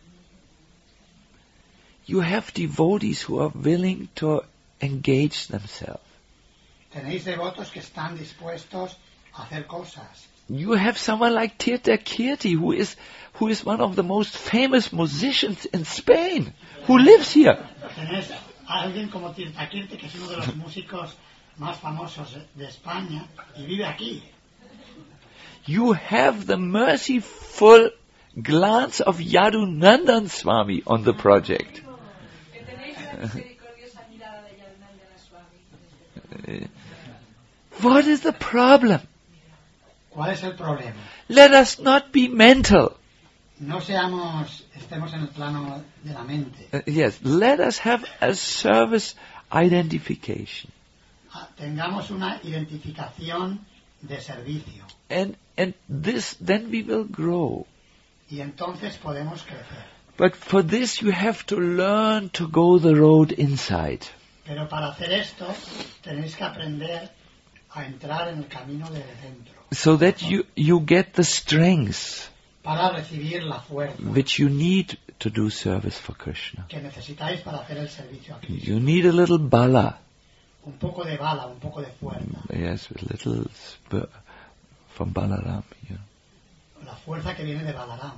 C: You have devotees who are willing to engage themselves.
B: Tenéis devotos que están dispuestos a hacer cosas.
C: You have someone like Tirtha Kirti, who is who is one of the most famous musicians in Spain, who lives here.
B: Tenéis a alguien como Tirtha Kirti, que es uno de los músicos más famosos de España y vive aquí.
C: You have the merciful glance of Yadunandan Swami on the project. What is the problem?
B: ¿Cuál es el problema?
C: Let us not be mental.
B: No seamos, estemos en el plano de la mente.
C: Uh, yes, let us have a service identification.
B: Ah, tengamos una identificación de servicio.
C: And and this, then we will grow.
B: Y entonces podemos crecer.
C: But for this you have to learn to go the road inside.
B: Pero para hacer esto tenéis que aprender a entrar en el camino de dentro.
C: So that you, you get the strength
B: para recibir la fuerza
C: which you need to do service for Krishna.
B: que necesitáis para hacer el servicio a Cristo.
C: You need a little bala.
B: Un poco de bala, un poco de fuerza.
C: Yes, a little spur from Balaram. You know.
B: La fuerza que viene de Balaram.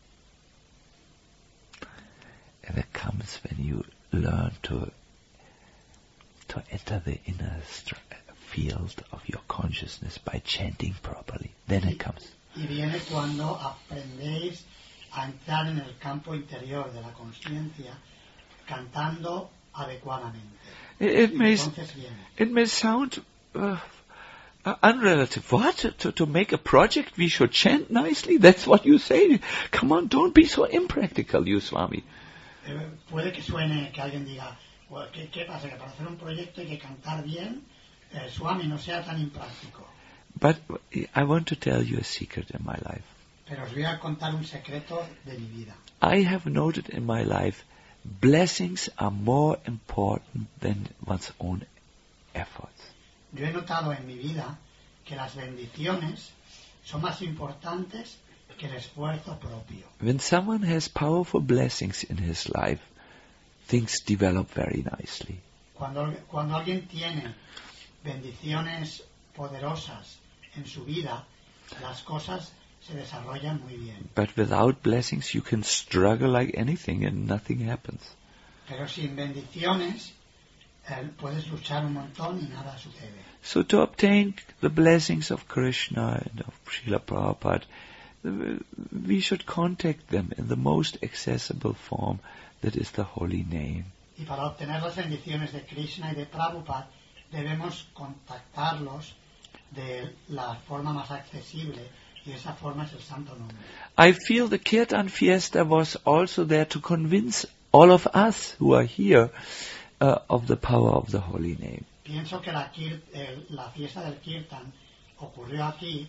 C: And it comes when you learn to to enter the inner str- field of your consciousness by chanting properly. Then it comes.
B: Y viene cuando aprendéis a entrar en el campo interior de la consciencia cantando adecuadamente.
C: It, it may
B: Entonces viene.
C: it may sound uh, uh, unrelative. What? To, to make a project we should chant nicely? That's what you say? Come on, don't be so impractical, you Swami.
B: Eh, puede que suene que alguien diga, well, ¿qué, ¿qué pasa? Que para hacer un proyecto hay que cantar bien. Eh, Swami, no sea tan impráctico.
C: But I want to tell you a secret in my life.
B: Pero os voy a contar un secreto de mi vida.
C: I have noted in my life, blessings are more important than one's own efforts.
B: Yo he notado en mi vida que las bendiciones son más importantes que el esfuerzo propio.
C: When someone has powerful blessings in his life, things develop very nicely.
B: Cuando, cuando alguien tiene bendiciones poderosas en su vida, las cosas se desarrollan muy bien.
C: But without blessings, you can struggle like anything and nothing happens.
B: Pero sin bendiciones, eh, puedes luchar un montón y nada sucede.
C: So to obtain the blessings of Krishna and of Srila Prabhupada, we should contact them in the most accessible form, that is the holy name.
B: Y para obtener las bendiciones de Krishna y de Prabhupada, debemos contactarlos de la forma más accesible, y esa forma es el santo nombre.
C: I feel the Kirtan Fiesta was also there to convince all of us who are here uh, of the power of the holy name.
B: Pienso que la, kir, eh, la fiesta del Kirtan ocurrió aquí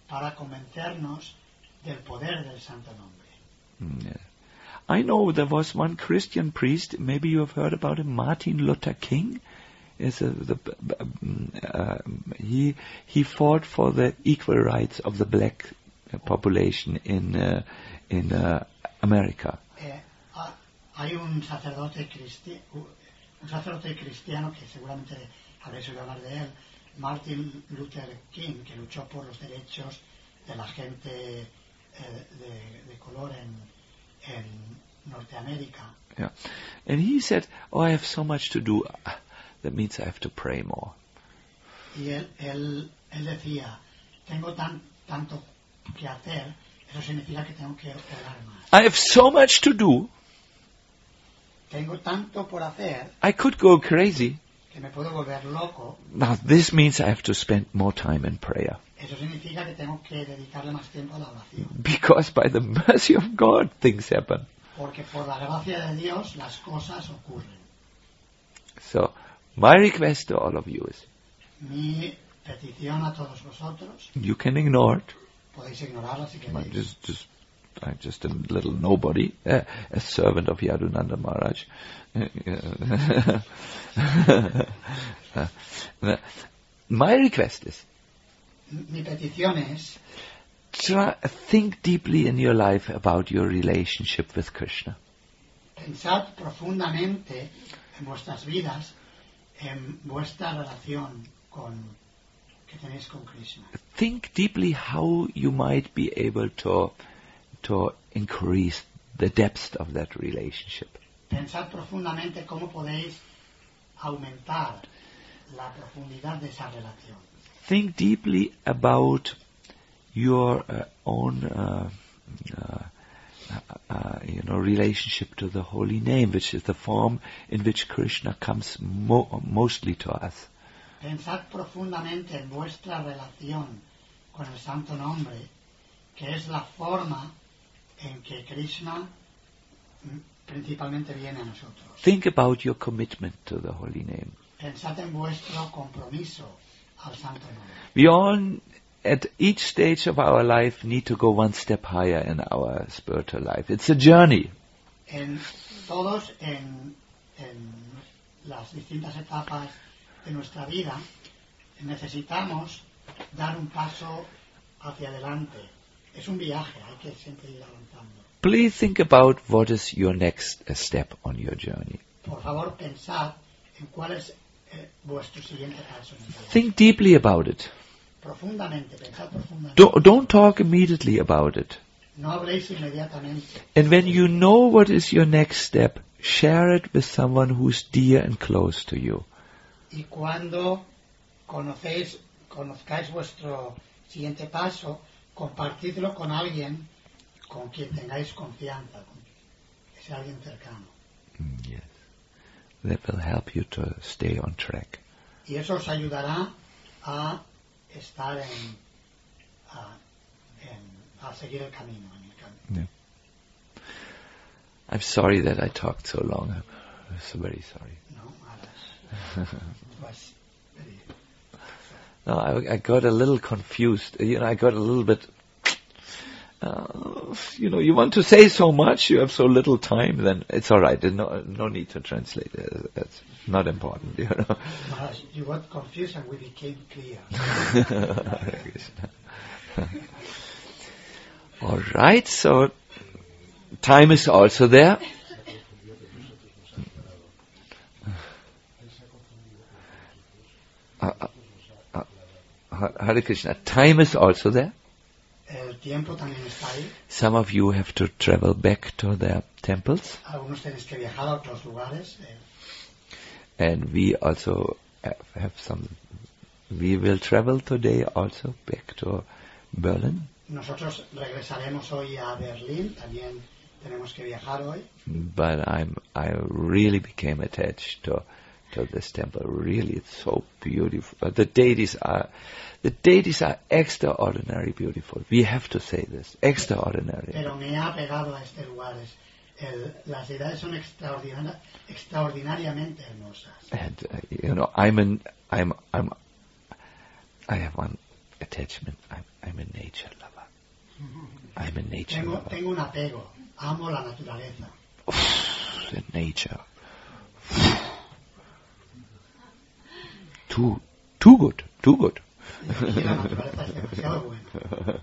B: para convencernos del poder del santo nombre.
C: Mm, yeah. I know there was one Christian priest, maybe you have heard about him, Martin Luther King. Is a, the, uh, he he fought for the equal rights of the black population in uh, in uh, America.
B: Eh, ha, hay un sacerdote cristi- un sacerdote cristiano que seguramente habréis oído hablar de él, Martin Luther King, que luchó por los derechos de la gente eh, de, de color en, en Norteamérica.
C: Yeah, and he said, "Oh, I have so much to do. That means I have to pray more."
B: Y él, él, él decía, tengo tan, tanto que hacer, eso significa que tengo que orar más.
C: I have so much to do.
B: Tengo tanto por hacer
C: I could go crazy.
B: que me puedo volver loco.
C: Now this means I have to spend more time in prayer.
B: Eso significa que tengo que dedicarle más tiempo a la oración.
C: Because by the mercy of God, things happen.
B: Porque por la gracia de Dios las cosas ocurren.
C: So, my request to all of you is,
B: Mi petición a todos vosotros,
C: you can ignore it.
B: podéis ignorarla si
C: I'm
B: queréis.
C: just, just, I'm just a little nobody, uh, a servant of Yadunanda Maharaj. Uh, my request is,
B: Mi petición es,
C: try, think deeply in your life about your relationship with Krishna.
B: pensad profundamente en vuestras vidas, en vuestra relación con, que tenéis con Krishna.
C: Think deeply how you might be able to to increase the depth of that relationship.
B: Pensad profundamente cómo podéis aumentar la profundidad de esa relación.
C: Think deeply about your uh, own uh, uh, uh, you know relationship to the holy name, which is the form in which Krishna comes mo- mostly to us.
B: Pensad profundamente en vuestra relación con el santo nombre, que es la forma en que Krishna mm, principalmente viene a nosotros.
C: Think about your commitment to the holy name.
B: Pensad en vuestro compromiso al santo nombre.
C: We all, at each stage of our life, need to go one step higher in our spiritual life. It's a journey.
B: En todos en, en las distintas etapas de nuestra vida necesitamos dar un paso hacia adelante. Es un viaje, hay que siempre ir avanzando.
C: Please think about what is your next uh, step on your journey.
B: Por favor, pensad en cuál es eh, vuestro siguiente paso en el viaje.
C: Think deeply about it.
B: Profundamente, pensad profundamente.
C: Don't, don't talk immediately about it.
B: No habléis inmediatamente.
C: And when you know what is your next step, share it with someone who's dear and close to you.
B: Y cuando conocéis, conozcáis vuestro siguiente paso, compartidlo con alguien con quien tengáis confianza, con que sea alguien cercano.
C: Mm, yes. That will help you to stay on track.
B: Y eso os ayudará a estar en, a, en, a seguir el camino. En el camino.
C: Yeah. I'm sorry that I talked so long. I'm so very sorry.
B: No, alas. Was very-
C: No, I, I got a little confused. You know, I got a little bit. Uh, you know, you want to say so much, you have so little time. Then it's all right. There's no, no need to translate. Uh, That's not important. You know.
B: Maharaj, you got confused and we became clear.
C: All right. So time is also there. Uh, uh, uh, Hare Krishna. Time is also there.
B: El tiempo también está ahí.
C: Some of you have to travel back to their temples,
B: Algunos tenéis que viajar a otros lugares. eh,
C: and we also have, have some. We will travel today also back to Berlin,
B: Nosotros regresaremos hoy a Berlín. También tenemos que viajar hoy.
C: but I'm I really became attached to to this temple. Really, it's so beautiful. Uh, the deities are the deities are extraordinarily beautiful. We have to say this, extraordinary.
B: Pero me ha pegado a este lugar. Es, el, las deidades son extraordinari- extraordinariamente hermosas.
C: And uh, you know, I'm an I'm I'm I have one attachment. I'm I'm I'm a nature lover. I'm a nature
B: Tengo,
C: lover.
B: tengo un apego, amo la naturaleza.
C: The nature. Too, too good, too good.
B: Y aquí la naturaleza es demasiado buena.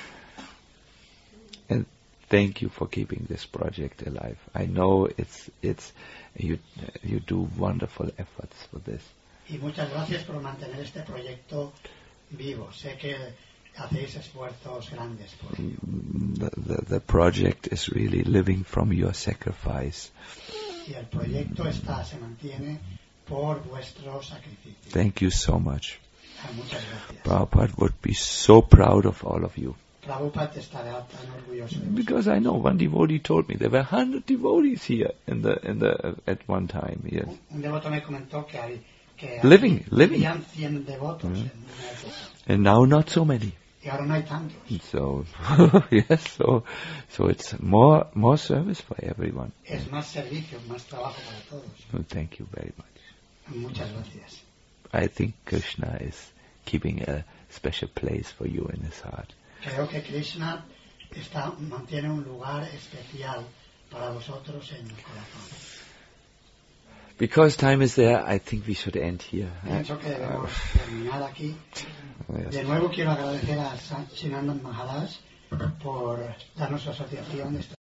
C: And thank you for keeping this project alive. I know it's it's you you do wonderful efforts for this.
B: Y muchas gracias por mantener este proyecto vivo. Sé que hacéis esfuerzos grandes por ello.
C: The, the, the project is really living from your sacrifice.
B: Y el proyecto está, se mantiene por vuestro sacrificio.
C: Thank you so much.
B: Ah, muchas gracias.
C: Prabhupada would be so proud of all of you.
B: Prabhupada estará tan orgulloso de vosotros.
C: Because I know one devotee told me there were hundred devotees here in the in the at one time. Yes.
B: Un, un devoto me comentó que, hay, que
C: Living, living.
B: habían cien devotos
C: Mm.
B: en una época.
C: And now not so many.
B: Y ahora no hay tantos.
C: So yes, so so it's more more service for everyone.
B: Es más servicio, más trabajo para todos.
C: So thank you very much.
B: Muchas gracias.
C: I think Krishna is keeping a special place for you in his heart.
B: Creo que Krishna está, mantiene un lugar especial para vosotros en el corazón.
C: Because time is there, I think we should end here.
B: Pienso que debemos terminar aquí.
C: Yes.
B: De nuevo quiero agradecer a Shinananda Maharaj por darnos su asociación.